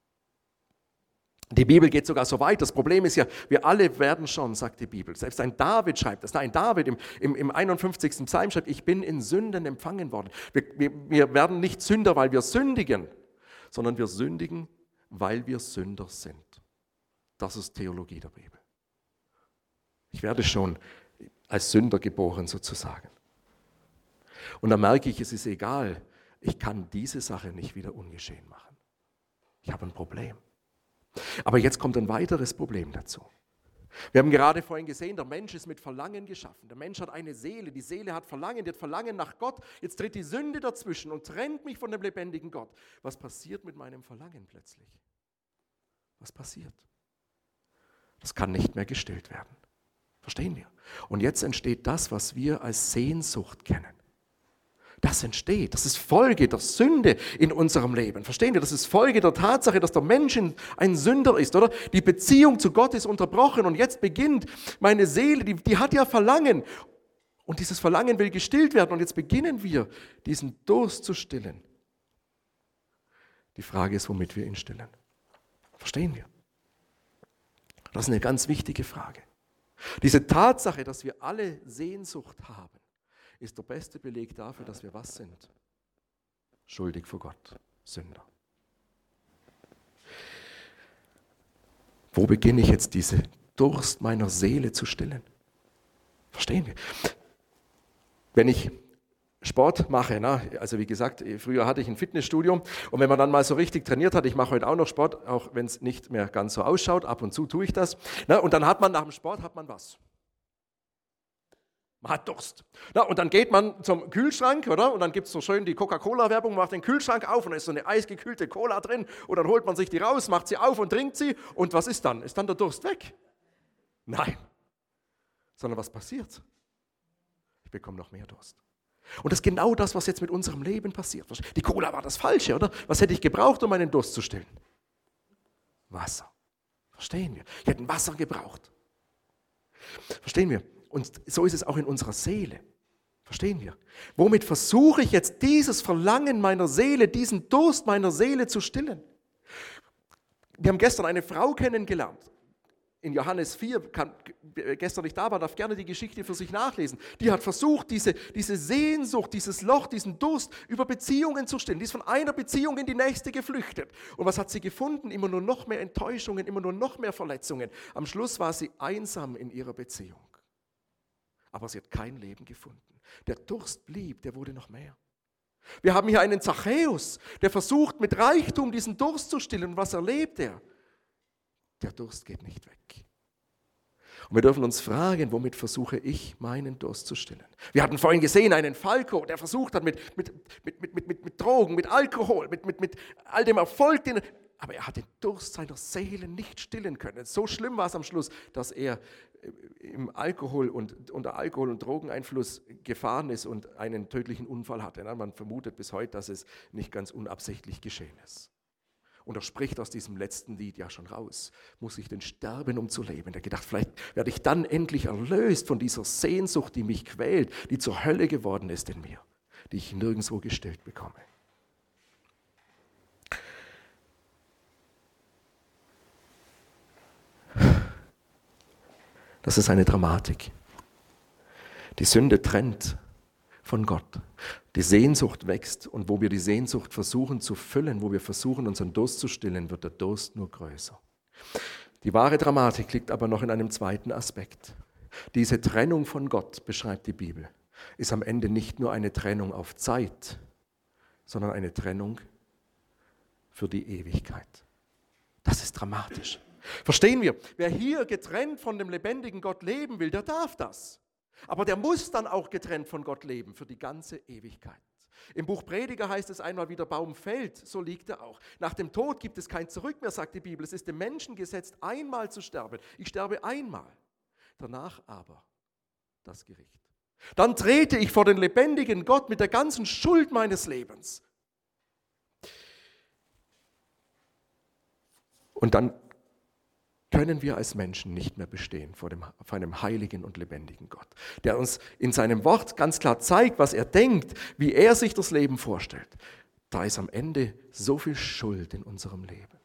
Die Bibel geht sogar so weit. Das Problem ist ja, wir alle werden schon, sagt die Bibel. Selbst ein David schreibt das. Nein, David im, im, im einundfünfzigsten Psalm schreibt, ich bin in Sünden empfangen worden. Wir, wir, wir werden nicht Sünder, weil wir sündigen, sondern wir sündigen, weil wir Sünder sind. Das ist Theologie der Bibel. Ich werde schon als Sünder geboren sozusagen. Und dann merke ich, es ist egal, ich kann diese Sache nicht wieder ungeschehen machen. Ich habe ein Problem. Aber jetzt kommt ein weiteres Problem dazu. Wir haben gerade vorhin gesehen, der Mensch ist mit Verlangen geschaffen. Der Mensch hat eine Seele, die Seele hat Verlangen, die hat Verlangen nach Gott. Jetzt tritt die Sünde dazwischen und trennt mich von dem lebendigen Gott. Was passiert mit meinem Verlangen plötzlich? Was passiert? Das kann nicht mehr gestillt werden. Verstehen wir? Und jetzt entsteht das, was wir als Sehnsucht kennen. Das entsteht, das ist Folge der Sünde in unserem Leben. Verstehen wir? Das ist Folge der Tatsache, dass der Mensch ein Sünder ist, oder? Die Beziehung zu Gott ist unterbrochen und jetzt beginnt meine Seele, die, die hat ja Verlangen. Und dieses Verlangen will gestillt werden und jetzt beginnen wir, diesen Durst zu stillen. Die Frage ist, womit wir ihn stillen. Verstehen wir? Das ist eine ganz wichtige Frage. Diese Tatsache, dass wir alle Sehnsucht haben, ist der beste Beleg dafür, dass wir was sind? Schuldig vor Gott, Sünder. Wo beginne ich jetzt diese Durst meiner Seele zu stillen? Verstehen wir? Wenn ich Sport mache, na, also wie gesagt, früher hatte ich ein Fitnessstudio und wenn man dann mal so richtig trainiert hat, ich mache heute auch noch Sport, auch wenn es nicht mehr ganz so ausschaut, ab und zu tue ich das, na, und dann hat man nach dem Sport, hat man was? Man hat Durst. Na, und dann geht man zum Kühlschrank, oder? Und dann gibt es so schön die Coca-Cola-Werbung, macht den Kühlschrank auf und da ist so eine eisgekühlte Cola drin und dann holt man sich die raus, macht sie auf und trinkt sie und was ist dann? Ist dann der Durst weg? Nein. Sondern was passiert? Ich bekomme noch mehr Durst. Und das ist genau das, was jetzt mit unserem Leben passiert. Die Cola war das Falsche, oder? Was hätte ich gebraucht, um meinen Durst zu stillen? Wasser. Verstehen wir? Ich hätte Wasser gebraucht. Verstehen wir? Und so ist es auch in unserer Seele. Verstehen wir? Womit versuche ich jetzt dieses Verlangen meiner Seele, diesen Durst meiner Seele zu stillen? Wir haben gestern eine Frau kennengelernt. In Johannes vier, kann, gestern nicht da war, darf gerne die Geschichte für sich nachlesen. Die hat versucht, diese, diese Sehnsucht, dieses Loch, diesen Durst über Beziehungen zu stillen. Die ist von einer Beziehung in die nächste geflüchtet. Und was hat sie gefunden? Immer nur noch mehr Enttäuschungen, immer nur noch mehr Verletzungen. Am Schluss war sie einsam in ihrer Beziehung. aber sie hat kein Leben gefunden. Der Durst blieb, der wurde noch mehr. Wir haben hier einen Zachäus, der versucht mit Reichtum diesen Durst zu stillen. Und was erlebt er? Der Durst geht nicht weg. Und wir dürfen uns fragen, womit versuche ich, meinen Durst zu stillen? Wir hatten vorhin gesehen, einen Falco, der versucht hat mit, mit, mit, mit, mit, mit Drogen, mit Alkohol, mit, mit, mit all dem Erfolg, den, aber er hat den Durst seiner Seele nicht stillen können. So schlimm war es am Schluss, dass er im Alkohol und unter Alkohol- und Drogeneinfluss gefahren ist und einen tödlichen Unfall hatte. Man vermutet bis heute, dass es nicht ganz unabsichtlich geschehen ist. Und er spricht aus diesem letzten Lied ja schon raus. Muss ich denn sterben, um zu leben? Er hat gedacht, vielleicht werde ich dann endlich erlöst von dieser Sehnsucht, die mich quält, die zur Hölle geworden ist in mir, die ich nirgendwo gestillt bekomme. Das ist eine Dramatik. Die Sünde trennt von Gott. Die Sehnsucht wächst und wo wir die Sehnsucht versuchen zu füllen, wo wir versuchen, unseren Durst zu stillen, wird der Durst nur größer. Die wahre Dramatik liegt aber noch in einem zweiten Aspekt. Diese Trennung von Gott, beschreibt die Bibel, ist am Ende nicht nur eine Trennung auf Zeit, sondern eine Trennung für die Ewigkeit. Das ist dramatisch. Verstehen wir, wer hier getrennt von dem lebendigen Gott leben will, der darf das. Aber der muss dann auch getrennt von Gott leben für die ganze Ewigkeit. Im Buch Prediger heißt es einmal, wie der Baum fällt, so liegt er auch. Nach dem Tod gibt es kein Zurück mehr, sagt die Bibel. Es ist dem Menschen gesetzt, einmal zu sterben. Ich sterbe einmal, danach aber das Gericht. Dann trete ich vor den lebendigen Gott mit der ganzen Schuld meines Lebens. Und dann können wir als Menschen nicht mehr bestehen vor, dem, vor einem heiligen und lebendigen Gott, der uns in seinem Wort ganz klar zeigt, was er denkt, wie er sich das Leben vorstellt. Da ist am Ende so viel Schuld in unserem Leben.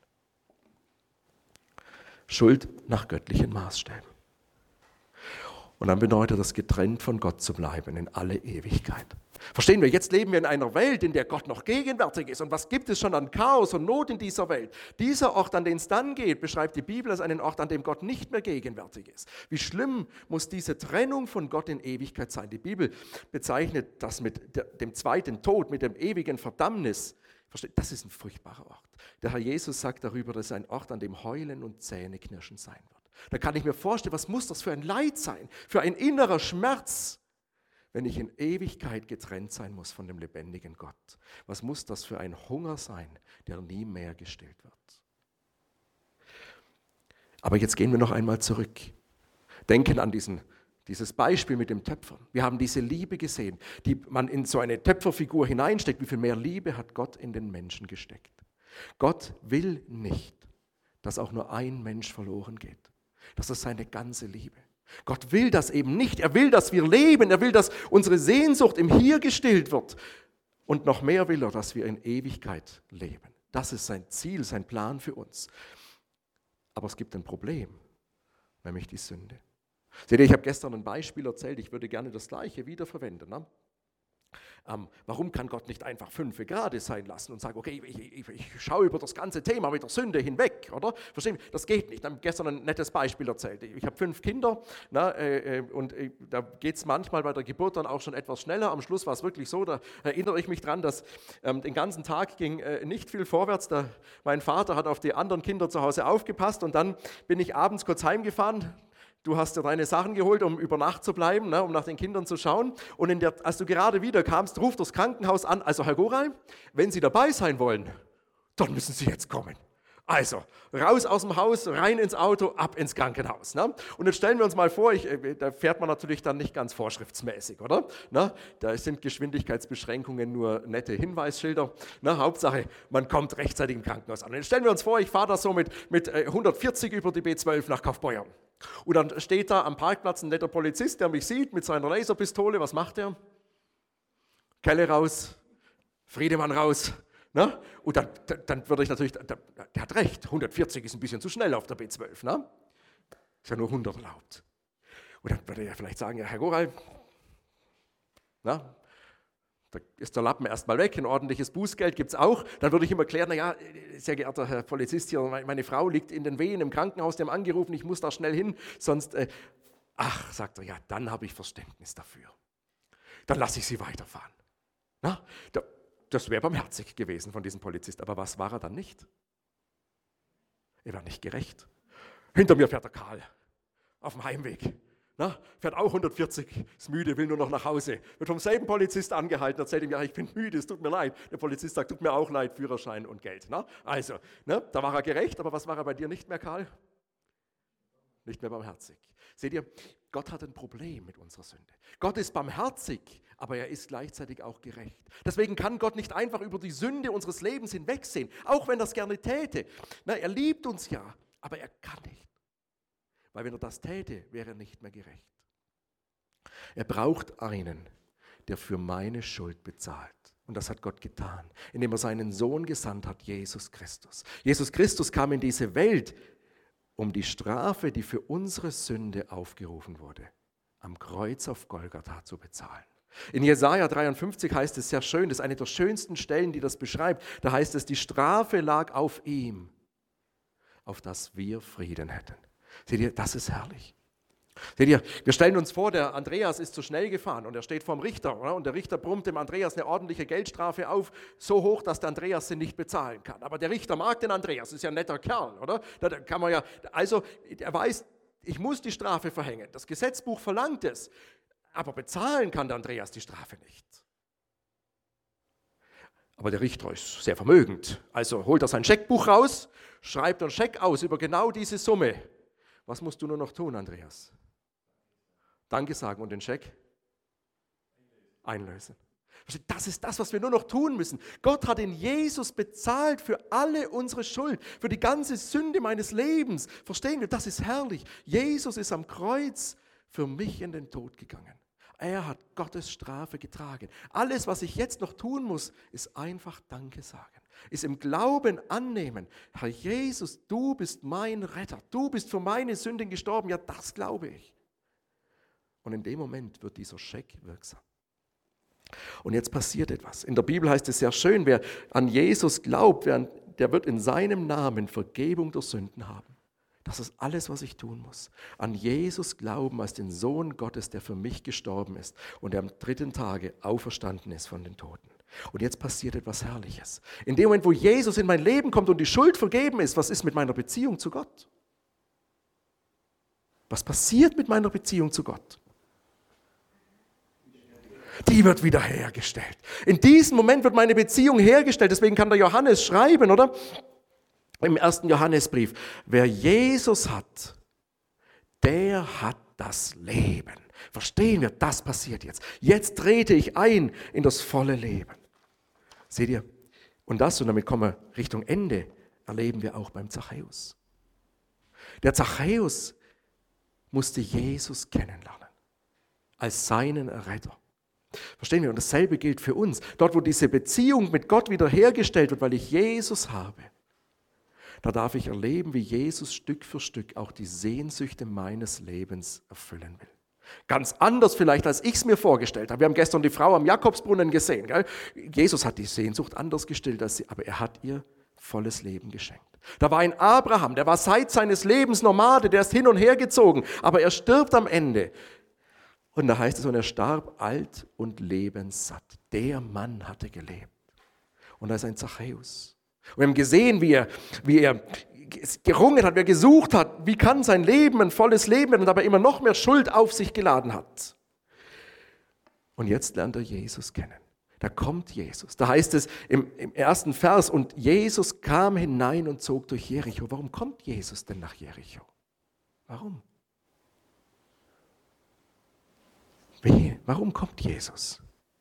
Schuld nach göttlichen Maßstäben. Und dann bedeutet das, getrennt von Gott zu bleiben in alle Ewigkeit. Verstehen wir, jetzt leben wir in einer Welt, in der Gott noch gegenwärtig ist. Und was gibt es schon an Chaos und Not in dieser Welt? Dieser Ort, an den es dann geht, beschreibt die Bibel als einen Ort, an dem Gott nicht mehr gegenwärtig ist. Wie schlimm muss diese Trennung von Gott in Ewigkeit sein? Die Bibel bezeichnet das mit dem zweiten Tod, mit dem ewigen Verdammnis. Versteht, das ist ein furchtbarer Ort. Der Herr Jesus sagt darüber, dass es ein Ort, an dem Heulen und Zähneknirschen sein wird. Da kann ich mir vorstellen, was muss das für ein Leid sein, für ein innerer Schmerz, wenn ich in Ewigkeit getrennt sein muss von dem lebendigen Gott. Was muss das für ein Hunger sein, der nie mehr gestillt wird? Aber jetzt gehen wir noch einmal zurück. Denken an diesen, dieses Beispiel mit dem Töpfer. Wir haben diese Liebe gesehen, die man in so eine Töpferfigur hineinsteckt. Wie viel mehr Liebe hat Gott in den Menschen gesteckt? Gott will nicht, dass auch nur ein Mensch verloren geht. Das ist seine ganze Liebe. Gott will das eben nicht. Er will, dass wir leben. Er will, dass unsere Sehnsucht im Hier gestillt wird. Und noch mehr will er, dass wir in Ewigkeit leben. Das ist sein Ziel, sein Plan für uns. Aber es gibt ein Problem, nämlich die Sünde. Seht ihr, ich habe gestern ein Beispiel erzählt. Ich würde gerne das Gleiche wiederverwenden. Ne? Ähm, warum kann Gott nicht einfach fünf Grad sein lassen und sagen, okay, ich, ich, ich schaue über das ganze Thema mit der Sünde hinweg, oder? Verstehen Sie? Das geht nicht. Ich habe gestern ein nettes Beispiel erzählt. Ich habe fünf Kinder, na, äh, und äh, da geht es manchmal bei der Geburt dann auch schon etwas schneller. Am Schluss war es wirklich so, da erinnere ich mich dran, dass ähm, den ganzen Tag ging äh, nicht viel vorwärts. Da, mein Vater hat auf die anderen Kinder zu Hause aufgepasst und dann bin ich abends kurz heimgefahren. Du hast dir deine Sachen geholt, um über Nacht zu bleiben, ne, um nach den Kindern zu schauen. Und in der, als du gerade wieder kamst, ruft das Krankenhaus an, also Herr Goral, wenn Sie dabei sein wollen, dann müssen Sie jetzt kommen. Also, raus aus dem Haus, rein ins Auto, ab ins Krankenhaus. Ne? Und jetzt stellen wir uns mal vor, ich, da fährt man natürlich dann nicht ganz vorschriftsmäßig, oder? Ne? Da sind Geschwindigkeitsbeschränkungen nur nette Hinweisschilder. Ne? Hauptsache, man kommt rechtzeitig im Krankenhaus an. Und jetzt stellen wir uns vor, ich fahre da so mit, mit hundertvierzig über die B zwölf nach Kaufbeuern. Und dann steht da am Parkplatz ein netter Polizist, der mich sieht mit seiner Laserpistole. Was macht er? Kelle raus, Friedemann raus. Ne? Und dann, dann würde ich natürlich, der, der hat recht, hundertvierzig ist ein bisschen zu schnell auf der B zwölf. Ne? Ist ja nur hundert erlaubt. Und dann würde er vielleicht sagen, ja, Herr Goral, na, da ist der Lappen erstmal weg, ein ordentliches Bußgeld gibt es auch. Dann würde ich ihm erklären, naja, sehr geehrter Herr Polizist hier, meine Frau liegt in den Wehen im Krankenhaus, die haben angerufen, ich muss da schnell hin, sonst... Äh, Ach, sagt er, ja, dann habe ich Verständnis dafür. Dann lasse ich Sie weiterfahren. Na, das wäre barmherzig gewesen von diesem Polizist. Aber was war er dann nicht? Er war nicht gerecht. Hinter mir fährt der Karl auf dem Heimweg. Na, fährt auch hundertvierzig, ist müde, will nur noch nach Hause. Wird vom selben Polizist angehalten, erzählt ihm, ja, ich bin müde, es tut mir leid. Der Polizist sagt, tut mir auch leid, Führerschein und Geld. Na? Also, ne, da war er gerecht, aber was war er bei dir nicht mehr, Karl? Nicht mehr barmherzig. Seht ihr, Gott hat ein Problem mit unserer Sünde. Gott ist barmherzig, aber er ist gleichzeitig auch gerecht. Deswegen kann Gott nicht einfach über die Sünde unseres Lebens hinwegsehen, auch wenn er es gerne täte. Na, er liebt uns ja, aber er kann nicht. Weil wenn er das täte, wäre er nicht mehr gerecht. Er braucht einen, der für meine Schuld bezahlt. Und das hat Gott getan, indem er seinen Sohn gesandt hat, Jesus Christus. Jesus Christus kam in diese Welt, um die Strafe, die für unsere Sünde aufgerufen wurde, am Kreuz auf Golgatha zu bezahlen. In Jesaja dreiundfünfzig heißt es sehr schön, das ist eine der schönsten Stellen, die das beschreibt. Da heißt es, die Strafe lag auf ihm, auf dass wir Frieden hätten. Seht ihr, das ist herrlich. Seht ihr, wir stellen uns vor, der Andreas ist zu schnell gefahren und er steht vorm Richter, oder? Und der Richter brummt dem Andreas eine ordentliche Geldstrafe auf, so hoch, dass der Andreas sie nicht bezahlen kann. Aber der Richter mag den Andreas, ist ja ein netter Kerl, oder? Da kann man ja, also er weiß, ich muss die Strafe verhängen. Das Gesetzbuch verlangt es, aber bezahlen kann der Andreas die Strafe nicht. Aber der Richter ist sehr vermögend, also holt er sein Scheckbuch raus, schreibt einen Scheck aus über genau diese Summe. Was musst du nur noch tun, Andreas? Danke sagen und den Scheck einlösen. Das ist das, was wir nur noch tun müssen. Gott hat in Jesus bezahlt für alle unsere Schuld, für die ganze Sünde meines Lebens. Verstehen wir, das ist herrlich. Jesus ist am Kreuz für mich in den Tod gegangen. Er hat Gottes Strafe getragen. Alles, was ich jetzt noch tun muss, ist einfach Danke sagen. Ist im Glauben annehmen. Herr Jesus, du bist mein Retter. Du bist für meine Sünden gestorben. Ja, das glaube ich. Und in dem Moment wird dieser Scheck wirksam. Und jetzt passiert etwas. In der Bibel heißt es sehr schön, wer an Jesus glaubt, der wird in seinem Namen Vergebung der Sünden haben. Das ist alles, was ich tun muss. An Jesus glauben als den Sohn Gottes, der für mich gestorben ist und der am dritten Tage auferstanden ist von den Toten. Und jetzt passiert etwas Herrliches. In dem Moment, wo Jesus in mein Leben kommt und die Schuld vergeben ist, was ist mit meiner Beziehung zu Gott? Was passiert mit meiner Beziehung zu Gott? Die wird wiederhergestellt. In diesem Moment wird meine Beziehung hergestellt. Deswegen kann der Johannes schreiben, oder? Im ersten Johannesbrief, wer Jesus hat, der hat das Leben. Verstehen wir, das passiert jetzt. Jetzt trete ich ein in das volle Leben. Seht ihr? Und das, und damit kommen wir Richtung Ende, erleben wir auch beim Zachäus. Der Zachäus musste Jesus kennenlernen, als seinen Erretter. Verstehen wir? Und dasselbe gilt für uns. Dort, wo diese Beziehung mit Gott wiederhergestellt wird, weil ich Jesus habe, da darf ich erleben, wie Jesus Stück für Stück auch die Sehnsüchte meines Lebens erfüllen will. Ganz anders vielleicht, als ich es mir vorgestellt habe. Wir haben gestern die Frau am Jakobsbrunnen gesehen. Gell? Jesus hat die Sehnsucht anders gestillt, als sie, aber er hat ihr volles Leben geschenkt. Da war ein Abraham, der war seit seines Lebens Nomade, der ist hin und her gezogen, aber er stirbt am Ende. Und da heißt es, und er starb alt und lebenssatt. Der Mann hatte gelebt. Und da ist ein Zachäus. Und wir haben gesehen, wie er, wie er gerungen hat, wie er gesucht hat, wie kann sein Leben ein volles Leben werden und dabei immer noch mehr Schuld auf sich geladen hat. Und jetzt lernt er Jesus kennen. Da kommt Jesus. Da heißt es im, im ersten Vers, und Jesus kam hinein und zog durch Jericho. Warum kommt Jesus denn nach Jericho? Warum? Wie? Warum kommt Jesus?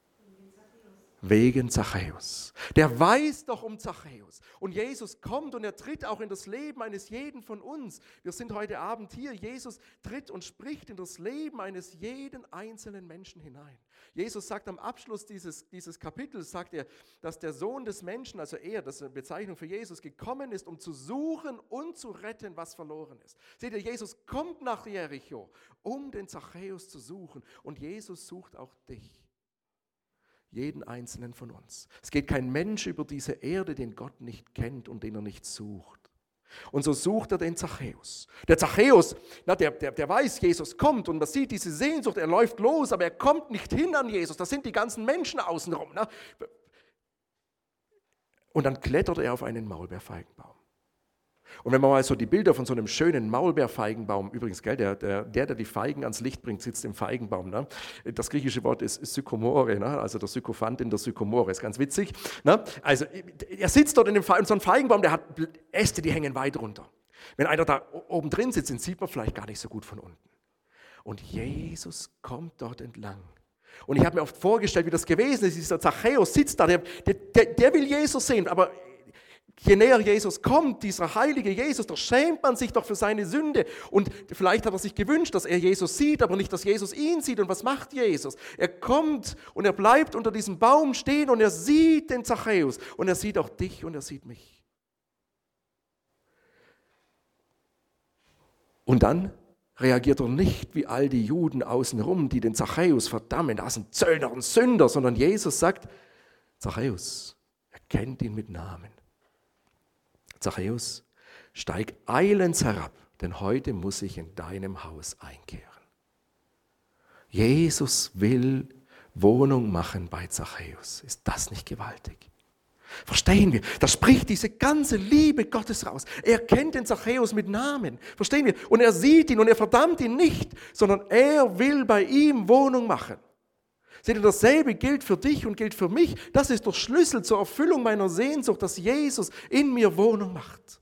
Wegen Zachäus. Der weiß doch um Zachäus. Und Jesus kommt und er tritt auch in das Leben eines jeden von uns. Wir sind heute Abend hier. Jesus tritt und spricht in das Leben eines jeden einzelnen Menschen hinein. Jesus sagt am Abschluss dieses, dieses Kapitels, sagt er, dass der Sohn des Menschen, also er, das ist eine Bezeichnung für Jesus, gekommen ist, um zu suchen und zu retten, was verloren ist. Seht ihr, Jesus kommt nach Jericho, um den Zachäus zu suchen. Und Jesus sucht auch dich. Jeden einzelnen von uns. Es geht kein Mensch über diese Erde, den Gott nicht kennt und den er nicht sucht. Und so sucht er den Zachäus. Der Zachäus, na, der, der, der weiß, Jesus kommt und man sieht diese Sehnsucht, er läuft los, aber er kommt nicht hin an Jesus. Das sind die ganzen Menschen außenrum. Na. Und dann klettert er auf einen Maulbeerfeigenbaum. Und wenn man mal so die Bilder von so einem schönen Maulbeerfeigenbaum, übrigens, gell, der, der, der, der die Feigen ans Licht bringt, sitzt im Feigenbaum. Ne? Das griechische Wort ist Sykomore, ne? Also der Sykophant in der Sykomore, ist ganz witzig. Ne? Also er sitzt dort in dem Fe- so einem Feigenbaum, der hat Äste, die hängen weit runter. Wenn einer da oben drin sitzt, den sieht man vielleicht gar nicht so gut von unten. Und Jesus kommt dort entlang. Und ich habe mir oft vorgestellt, wie das gewesen ist. Dieser Zachäus sitzt da, der, der, der will Jesus sehen, aber je näher Jesus kommt, dieser heilige Jesus, da schämt man sich doch für seine Sünde. Und vielleicht hat er sich gewünscht, dass er Jesus sieht, aber nicht, dass Jesus ihn sieht. Und was macht Jesus? Er kommt und er bleibt unter diesem Baum stehen und er sieht den Zachäus. Und er sieht auch dich und er sieht mich. Und dann reagiert er nicht wie all die Juden außenrum, die den Zachäus verdammen, das ist ein Zöllner, ein Sünder, sondern Jesus sagt, Zachäus, er kennt ihn mit Namen. Zachäus, steig eilends herab, denn heute muss ich in deinem Haus einkehren. Jesus will Wohnung machen bei Zachäus. Ist das nicht gewaltig? Verstehen wir? Da spricht diese ganze Liebe Gottes raus. Er kennt den Zachäus mit Namen. Verstehen wir? Und er sieht ihn und er verdammt ihn nicht, sondern er will bei ihm Wohnung machen. Seht ihr, dasselbe gilt für dich und gilt für mich. Das ist der Schlüssel zur Erfüllung meiner Sehnsucht, dass Jesus in mir Wohnung macht.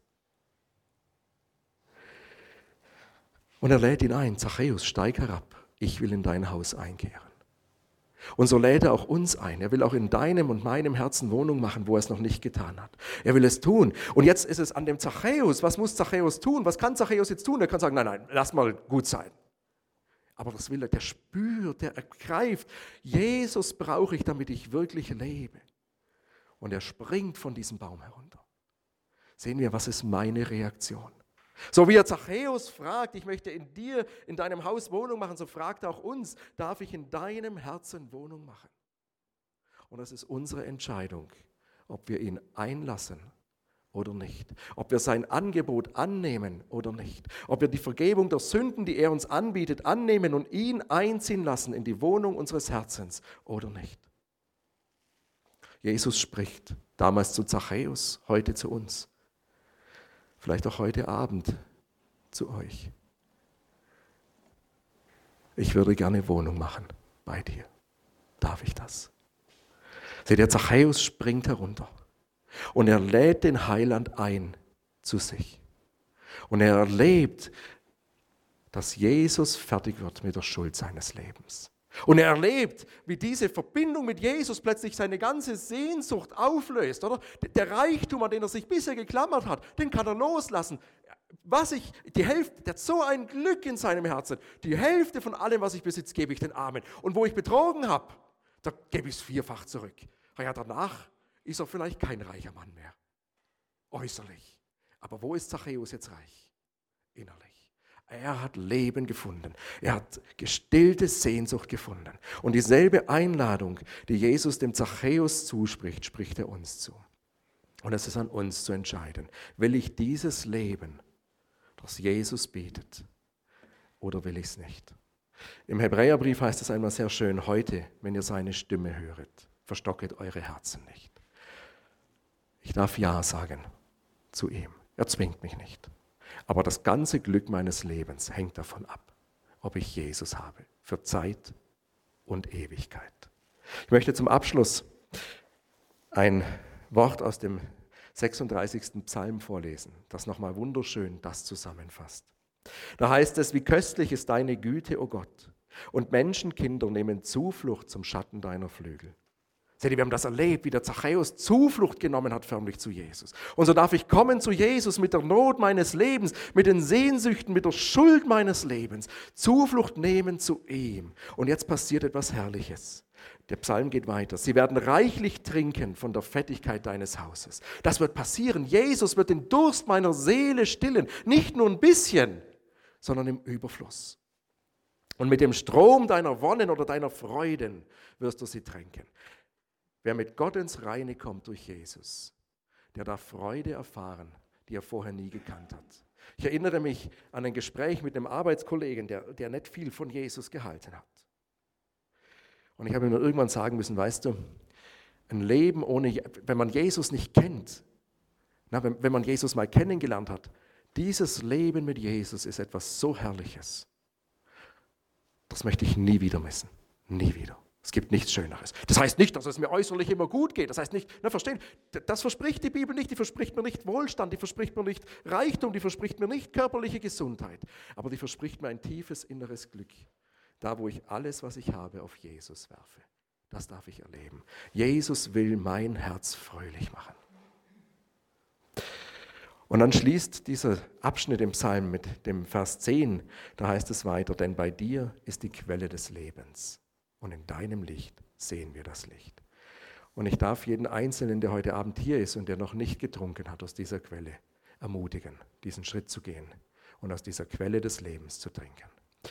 Und er lädt ihn ein, Zachäus, steig herab, ich will in dein Haus einkehren. Und so lädt er auch uns ein. Er will auch in deinem und meinem Herzen Wohnung machen, wo er es noch nicht getan hat. Er will es tun. Und jetzt ist es an dem Zachäus. Was muss Zachäus tun? Was kann Zachäus jetzt tun? Er kann sagen, nein, nein, lass mal gut sein. Aber das will er, der spürt, der ergreift, Jesus brauche ich, damit ich wirklich lebe. Und er springt von diesem Baum herunter. Sehen wir, was ist meine Reaktion? So wie er Zachäus fragt, ich möchte in dir, in deinem Haus Wohnung machen, so fragt er auch uns, darf ich in deinem Herzen Wohnung machen? Und das ist unsere Entscheidung, ob wir ihn einlassen oder nicht. Ob wir sein Angebot annehmen oder nicht. Ob wir die Vergebung der Sünden, die er uns anbietet, annehmen und ihn einziehen lassen in die Wohnung unseres Herzens oder nicht. Jesus spricht damals zu Zachäus, heute zu uns. Vielleicht auch heute Abend zu euch. Ich würde gerne Wohnung machen bei dir. Darf ich das? Seht ihr, Zachäus springt herunter. Und er lädt den Heiland ein zu sich. Und er erlebt, dass Jesus fertig wird mit der Schuld seines Lebens. Und er erlebt, wie diese Verbindung mit Jesus plötzlich seine ganze Sehnsucht auflöst. Oder? Der Reichtum, an den er sich bisher geklammert hat, den kann er loslassen. Was ich, die Hälfte, der hat so ein Glück in seinem Herzen. Die Hälfte von allem, was ich besitze, gebe ich den Armen. Und wo ich betrogen habe, da gebe ich es vierfach zurück. Ja, danach ist er vielleicht kein reicher Mann mehr, äußerlich. Aber wo ist Zachäus jetzt reich? Innerlich. Er hat Leben gefunden. Er hat gestillte Sehnsucht gefunden. Und dieselbe Einladung, die Jesus dem Zachäus zuspricht, spricht er uns zu. Und es ist an uns zu entscheiden, will ich dieses Leben, das Jesus bietet, oder will ich es nicht? Im Hebräerbrief heißt es einmal sehr schön, heute, wenn ihr seine Stimme höret, verstocket eure Herzen nicht. Ich darf Ja sagen zu ihm. Er zwingt mich nicht. Aber das ganze Glück meines Lebens hängt davon ab, ob ich Jesus habe, für Zeit und Ewigkeit. Ich möchte zum Abschluss ein Wort aus dem sechsunddreißigsten Psalm vorlesen, das nochmal wunderschön das zusammenfasst. Da heißt es, wie köstlich ist deine Güte, o Gott, und Menschenkinder nehmen Zuflucht zum Schatten deiner Flügel. Seht ihr, wir haben das erlebt, wie der Zachäus Zuflucht genommen hat förmlich zu Jesus. Und so darf ich kommen zu Jesus mit der Not meines Lebens, mit den Sehnsüchten, mit der Schuld meines Lebens. Zuflucht nehmen zu ihm. Und jetzt passiert etwas Herrliches. Der Psalm geht weiter. Sie werden reichlich trinken von der Fettigkeit deines Hauses. Das wird passieren. Jesus wird den Durst meiner Seele stillen. Nicht nur ein bisschen, sondern im Überfluss. Und mit dem Strom deiner Wonnen oder deiner Freuden wirst du sie tränken. Wer mit Gott ins Reine kommt durch Jesus, der darf Freude erfahren, die er vorher nie gekannt hat. Ich erinnere mich an ein Gespräch mit einem Arbeitskollegen, der, der nicht viel von Jesus gehalten hat. Und ich habe ihm dann irgendwann sagen müssen, weißt du, ein Leben ohne, wenn man Jesus nicht kennt, na, wenn, wenn man Jesus mal kennengelernt hat, dieses Leben mit Jesus ist etwas so Herrliches. Das möchte ich nie wieder missen. Nie wieder. Es gibt nichts Schöneres. Das heißt nicht, dass es mir äußerlich immer gut geht. Das heißt nicht, na, verstehen, das verspricht die Bibel nicht. Die verspricht mir nicht Wohlstand, die verspricht mir nicht Reichtum, die verspricht mir nicht körperliche Gesundheit. Aber die verspricht mir ein tiefes inneres Glück. Da, wo ich alles, was ich habe, auf Jesus werfe. Das darf ich erleben. Jesus will mein Herz fröhlich machen. Und dann schließt dieser Abschnitt im Psalm mit dem Vers zehn. Da heißt es weiter, denn bei dir ist die Quelle des Lebens. Und in deinem Licht sehen wir das Licht. Und ich darf jeden Einzelnen, der heute Abend hier ist und der noch nicht getrunken hat, aus dieser Quelle ermutigen, diesen Schritt zu gehen und aus dieser Quelle des Lebens zu trinken.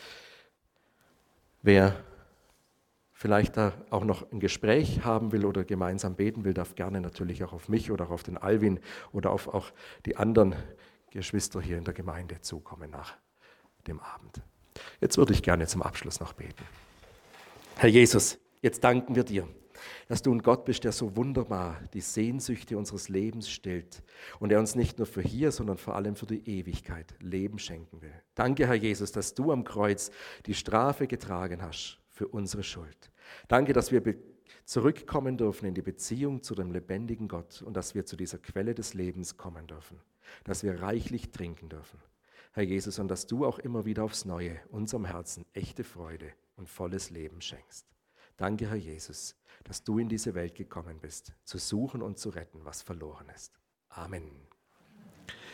Wer vielleicht da auch noch ein Gespräch haben will oder gemeinsam beten will, darf gerne natürlich auch auf mich oder auch auf den Alvin oder auf auch die anderen Geschwister hier in der Gemeinde zukommen nach dem Abend. Jetzt würde ich gerne zum Abschluss noch beten. Herr Jesus, jetzt danken wir dir, dass du ein Gott bist, der so wunderbar die Sehnsüchte unseres Lebens stillt und der uns nicht nur für hier, sondern vor allem für die Ewigkeit Leben schenken will. Danke, Herr Jesus, dass du am Kreuz die Strafe getragen hast für unsere Schuld. Danke, dass wir zurückkommen dürfen in die Beziehung zu dem lebendigen Gott und dass wir zu dieser Quelle des Lebens kommen dürfen, dass wir reichlich trinken dürfen. Herr Jesus, und dass du auch immer wieder aufs Neue unserem Herzen echte Freude und volles Leben schenkst. Danke, Herr Jesus, dass du in diese Welt gekommen bist, zu suchen und zu retten, was verloren ist. Amen.